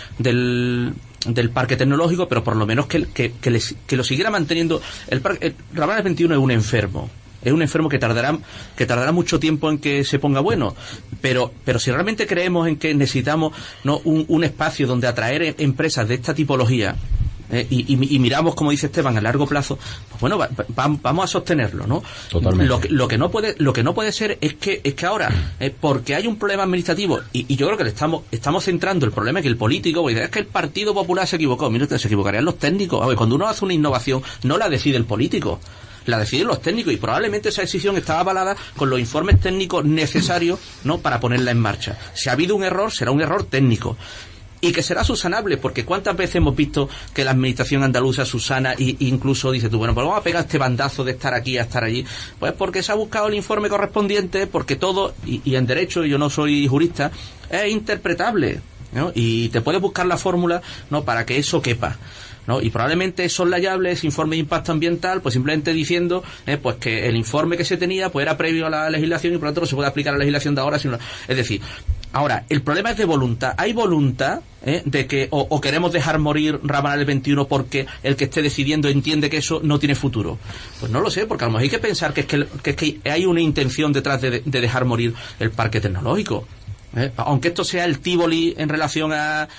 Speaker 7: parque tecnológico, pero por lo menos que lo siguiera manteniendo. Rabanales 21 es un enfermo que tardará mucho tiempo en que se ponga bueno, pero si realmente creemos en que necesitamos, ¿no?, un espacio donde atraer empresas de esta tipología, y miramos, como dice Esteban, a largo plazo, pues bueno, vamos a sostenerlo, ¿no?
Speaker 8: Totalmente.
Speaker 7: Lo que no puede ser es que ahora, porque hay un problema administrativo, y yo creo que estamos centrando el problema en que el político, pues, es que el Partido Popular se equivocó. Mira, se equivocarían los técnicos. A ver, cuando uno hace una innovación, no la decide el político, la deciden los técnicos, y probablemente esa decisión estaba avalada con los informes técnicos necesarios, ¿no?, para ponerla en marcha. Si ha habido un error, será un error técnico. Y que será subsanable, porque ¿cuántas veces hemos visto que la administración andaluza subsana e incluso dice tú, bueno, pues vamos a pegar este bandazo de estar aquí a estar allí? Pues porque se ha buscado el informe correspondiente, porque todo, y en derecho, yo no soy jurista, es interpretable, ¿no? Y te puedes buscar la fórmula, ¿no?, para que eso quepa, ¿no? Y probablemente es soslayable ese informe de impacto ambiental, pues simplemente diciendo pues que el informe que se tenía pues era previo a la legislación y por lo tanto no se puede aplicar a la legislación de ahora, sino, es decir, ahora el problema es de voluntad. Hay voluntad de que o queremos dejar morir Rabanales 21 porque el que esté decidiendo entiende que eso no tiene futuro. Pues no lo sé, porque a lo mejor hay que pensar que es que hay una intención detrás de dejar morir el parque tecnológico. Aunque esto sea el Tívoli en relación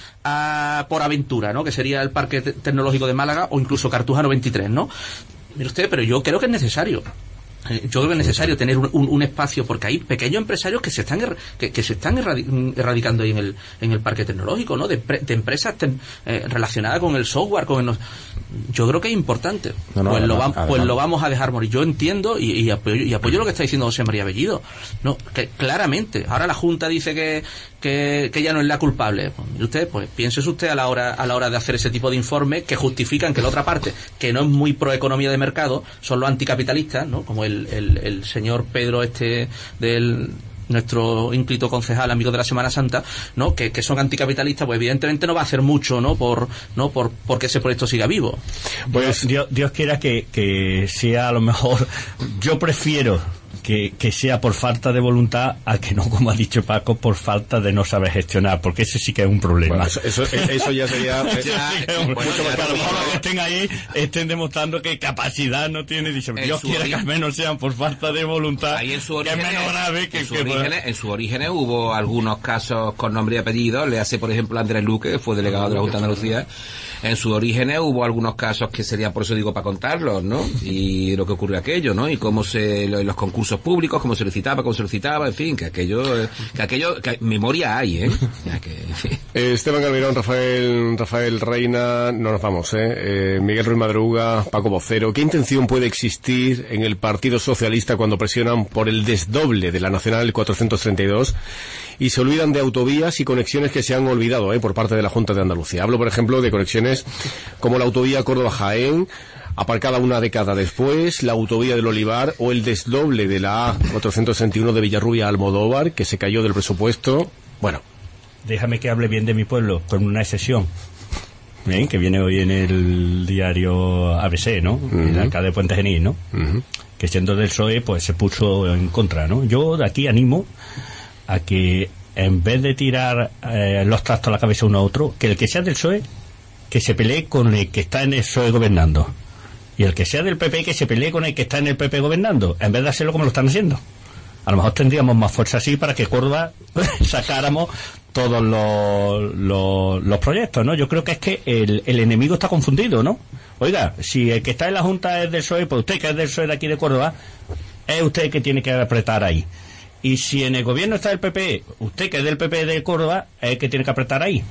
Speaker 7: a Por Aventura, ¿no?, que sería el Parque Tecnológico de Málaga, o incluso Cartuja 93, ¿no? Mire usted, pero yo creo que es necesario. Yo creo que es necesario tener un espacio, porque hay pequeños empresarios que se están erradicando ahí en el parque tecnológico, ¿no?, de empresas relacionadas con el software, yo creo que es importante. Lo vamos a dejar morir. Yo entiendo y apoyo lo que está diciendo José María Bellido, ¿no?, que claramente ahora la Junta dice que ya no es la culpable. Pues mire usted, pues piénsese usted a la hora de hacer ese tipo de informes que justifican que la otra parte, que no es muy pro economía de mercado, son los anticapitalistas, ¿no?, como el señor Pedro nuestro ínclito concejal, amigo de la Semana Santa, ¿no?, que son anticapitalistas, pues evidentemente no va a hacer mucho, ¿no?, porque ese proyecto siga vivo.
Speaker 25: Pues Dios quiera que sea, a lo mejor, yo prefiero que sea por falta de voluntad a que no, como ha dicho Paco, por falta de no saber gestionar, porque ese sí que es un problema.
Speaker 3: Bueno, eso ya sería
Speaker 25: mucho más, que a lo mejor los que estén ahí estén demostrando que capacidad no tiene. Dice, Dios quiera que al menos sean por falta de voluntad,
Speaker 11: ahí en su
Speaker 25: origen, que es menos grave
Speaker 11: en su origen hubo algunos casos con nombre y apellido. Le hace, por ejemplo, Andrés Luque, que fue delegado de la Junta de Andalucía. En su origen hubo algunos casos que serían, por eso digo, para contarlos, ¿no? Y lo que ocurrió aquello, ¿no? Y cómo los concursos públicos, cómo se licitaba, en fin, que aquello memoria hay, ¿eh?
Speaker 3: Esteban Calderón, Rafael Reina, no nos vamos, Miguel Ruiz Madruga, Paco Vocero. ¿Qué intención puede existir en el Partido Socialista cuando presionan por el desdoble de la Nacional 432 y se olvidan de autovías y conexiones que se han olvidado por parte de la Junta de Andalucía. Hablo, por ejemplo, de conexiones como la autovía Córdoba-Jaén, aparcada una década después, la autovía del Olivar o el desdoble de la A461 de Villarrubia a Almodóvar, que se cayó del presupuesto. Bueno.
Speaker 25: Déjame que hable bien de mi pueblo, con una excepción. Que viene hoy en el diario ABC, ¿no? El alcalde de Puente Genil, ¿no? Que siendo del PSOE, pues se puso en contra, ¿no? Yo de aquí animo a que, en vez de tirar los trastos a la cabeza uno a otro, que el que sea del PSOE, que se pelee con el que está en el PSOE gobernando. Y el que sea del PP, que se pelee con el que está en el PP gobernando, en vez de hacerlo como lo están haciendo. A lo mejor tendríamos más fuerza así para que Córdoba sacáramos todos los proyectos, ¿no? Yo creo que es que el enemigo está confundido, ¿no? Oiga, si el que está en la Junta es del PSOE, pues usted que es del PSOE de aquí de Córdoba, es usted el que tiene que apretar ahí. Y si en el gobierno está el PP, usted que es del PP de Córdoba, es el que tiene que apretar ahí.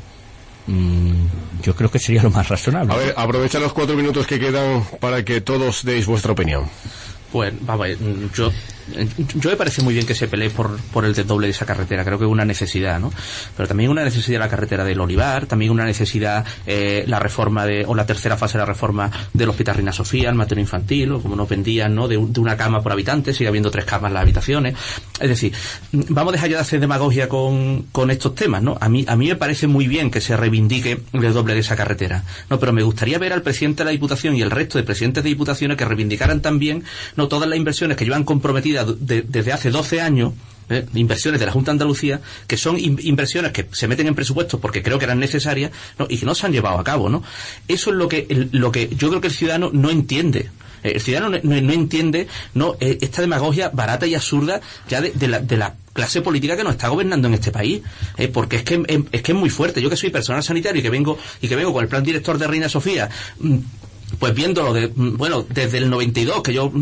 Speaker 25: Yo creo que sería lo más razonable.
Speaker 3: A ver, aprovecha los 4 minutos que quedan para que todos deis vuestra opinión.
Speaker 7: Pues, vamos, yo me parece muy bien que se pelee por el desdoble de esa carretera, creo que es una necesidad, ¿no? Pero también una necesidad la carretera del Olivar, también una necesidad la reforma o la tercera fase de la reforma del Hospital Reina Sofía, el materno infantil, o como nos vendían, ¿no? De una cama por habitante, sigue habiendo 3 camas en las habitaciones. Es decir, vamos a dejar ya de hacer demagogia con estos temas, ¿no? A mí me parece muy bien que se reivindique el desdoble de esa carretera, ¿no? Pero me gustaría ver al presidente de la Diputación y el resto de presidentes de Diputaciones que reivindicaran también, ¿no? Todas las inversiones que llevan comprometidas desde hace 12 años, inversiones de la Junta de Andalucía, que son inversiones que se meten en presupuestos porque creo que eran necesarias, ¿no? Y que no se han llevado a cabo, ¿no? Eso es lo que yo creo que el ciudadano no entiende. El ciudadano no entiende, ¿no? Esta demagogia barata y absurda ya de la clase política que nos está gobernando en este país, porque es que es muy fuerte. Yo que soy personal sanitario y que vengo con el plan director de Reina Sofía, pues viéndolo desde el 92, que yo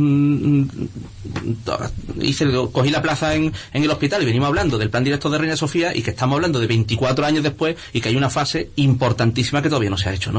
Speaker 7: cogí la plaza en el hospital y venimos hablando del plan director de Reina Sofía, y que estamos hablando de 24 años después y que hay una fase importantísima que todavía no se ha hecho, ¿no?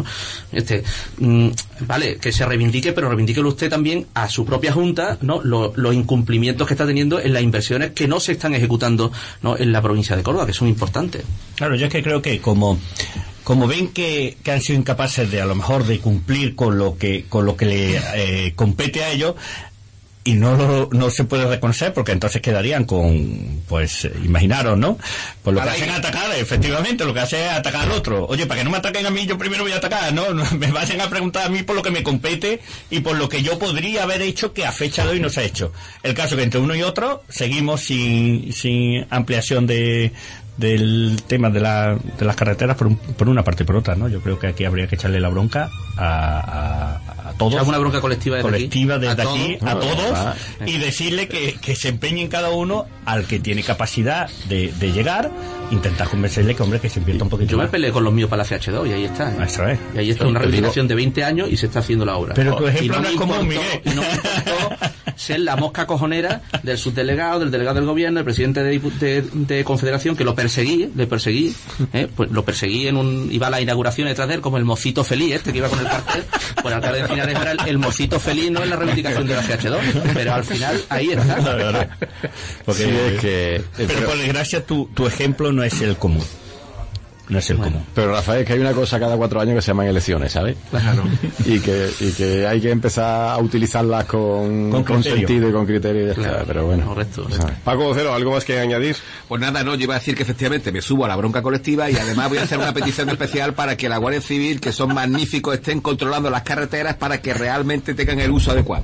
Speaker 7: Vale, que se reivindique, pero reivindíquelo usted también a su propia Junta, ¿no? Los incumplimientos que está teniendo en las inversiones que no se están ejecutando, ¿no? En la provincia de Córdoba, que son importantes.
Speaker 25: Claro, yo es que creo que como ven que han sido incapaces de, a lo mejor, de cumplir con lo que le compete a ellos, y no se puede reconocer, porque entonces quedarían con, pues, imaginaros, ¿no? Pues lo que hacen es atacar, efectivamente, lo que hacen es atacar al otro. Oye, para que no me ataquen a mí, yo primero voy a atacar, ¿no? Me vayan a preguntar a mí por lo que me compete y por lo que yo podría haber hecho que a fecha de hoy no se ha hecho. El caso que entre uno y otro seguimos sin ampliación del tema de las carreteras por una parte y por otra, ¿no? Yo creo que aquí habría que echarle la bronca a todos.
Speaker 7: Una bronca colectiva
Speaker 25: desde aquí, a todos, y decirle que se empeñen cada uno al que tiene capacidad de llegar, intentar convencerle que, hombre, que se invierta un poquito
Speaker 7: Yo
Speaker 25: más.
Speaker 7: me peleé con los míos para la CH2 y ahí está.
Speaker 25: Eso es.
Speaker 7: Y ahí está una reivindicación de 20 años y se está haciendo la obra.
Speaker 25: Pero tu ejemplo no es común, Miguel.
Speaker 7: Y no me importó ser la mosca cojonera del subdelegado, del delegado del gobierno, del presidente de Confederación, que le perseguí, pues lo perseguí iba a la inauguración detrás de él como el mocito feliz, que iba con el cartel, pues el alcalde de Finares era el mocito feliz, no en la reivindicación de la CH2, pero al final ahí está.
Speaker 25: Porque
Speaker 3: sí, es que...
Speaker 25: Pero por desgracia tu ejemplo no es el común. No es el común.
Speaker 8: Pero Rafael, que hay una cosa cada 4 años que se llaman elecciones, ¿sabes?
Speaker 7: Claro.
Speaker 8: Y que hay que empezar a utilizarlas con sentido y con criterio.
Speaker 7: Claro.
Speaker 8: Pero bueno.
Speaker 7: Correcto.
Speaker 3: Paco Vocero, ¿algo más que añadir?
Speaker 11: Pues nada, no, yo iba a decir que efectivamente me subo a la bronca colectiva, y además voy a hacer una petición especial para que la Guardia Civil, que son magníficos, estén controlando las carreteras para que realmente tengan el uso adecuado.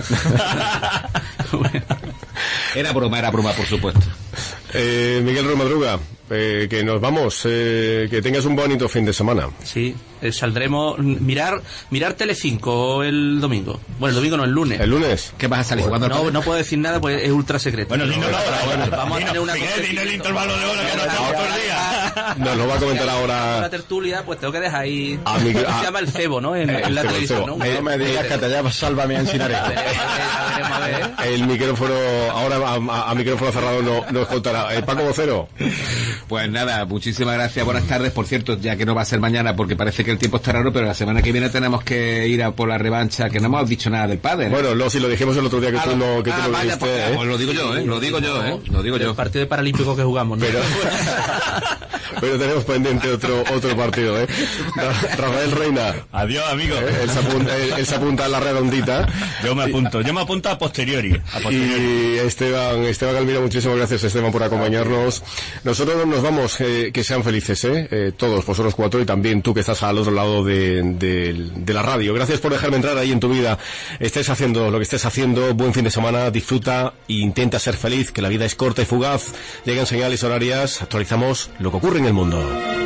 Speaker 11: Era broma, por supuesto.
Speaker 3: Miguel Ruiz Madruga, que nos vamos, que tengas un bonito fin de semana.
Speaker 7: Sí, saldremos, mirar Telecinco el domingo. Bueno, el domingo no, el lunes.
Speaker 3: ¿El lunes?
Speaker 11: ¿Qué vas a salir jugando?
Speaker 7: No puedo decir nada, pues es ultra secreto.
Speaker 25: Bueno, dinos la hora.
Speaker 7: Vamos a tener una
Speaker 25: el intervalo de hora que no estamos todo el día.
Speaker 3: Nos lo va a comentar ahora.
Speaker 7: La tertulia, pues tengo que dejar ahí.
Speaker 3: Se
Speaker 7: llama el cebo, ¿no? En la televisión, ¿no?
Speaker 8: No me digas que te llamas Sálvame a Encinaré.
Speaker 3: El micrófono, ahora a micrófono cerrado nos contará. Paco Vocero.
Speaker 11: Pues nada, muchísimas gracias, buenas tardes. Por cierto, ya que no va a ser mañana porque parece que el tiempo está raro, pero la semana que viene tenemos que ir a por la revancha, que no hemos dicho nada del pádel.
Speaker 3: Bueno, si lo dijimos el otro día que tú no
Speaker 11: vaya,
Speaker 3: viste,
Speaker 11: pues lo digo yo, lo digo yo.
Speaker 7: El partido de paralímpico que jugamos, ¿no?
Speaker 3: Pero tenemos pendiente otro partido, Rafael Reina.
Speaker 25: Adiós, amigo.
Speaker 3: Él se apunta a la redondita.
Speaker 25: Yo me apunto a posteriori.
Speaker 3: Y Esteban Almira, muchísimas gracias, Esteban, por acompañarnos. Nosotros nos vamos, que sean felices, todos, vosotros cuatro, y también tú que estás al otro lado de la radio. Gracias por dejarme entrar ahí en tu vida. Estés haciendo lo que estés haciendo, buen fin de semana, disfruta e intenta ser feliz, que la vida es corta y fugaz. Llegan señales horarias, actualizamos lo que ocurre en el mundo.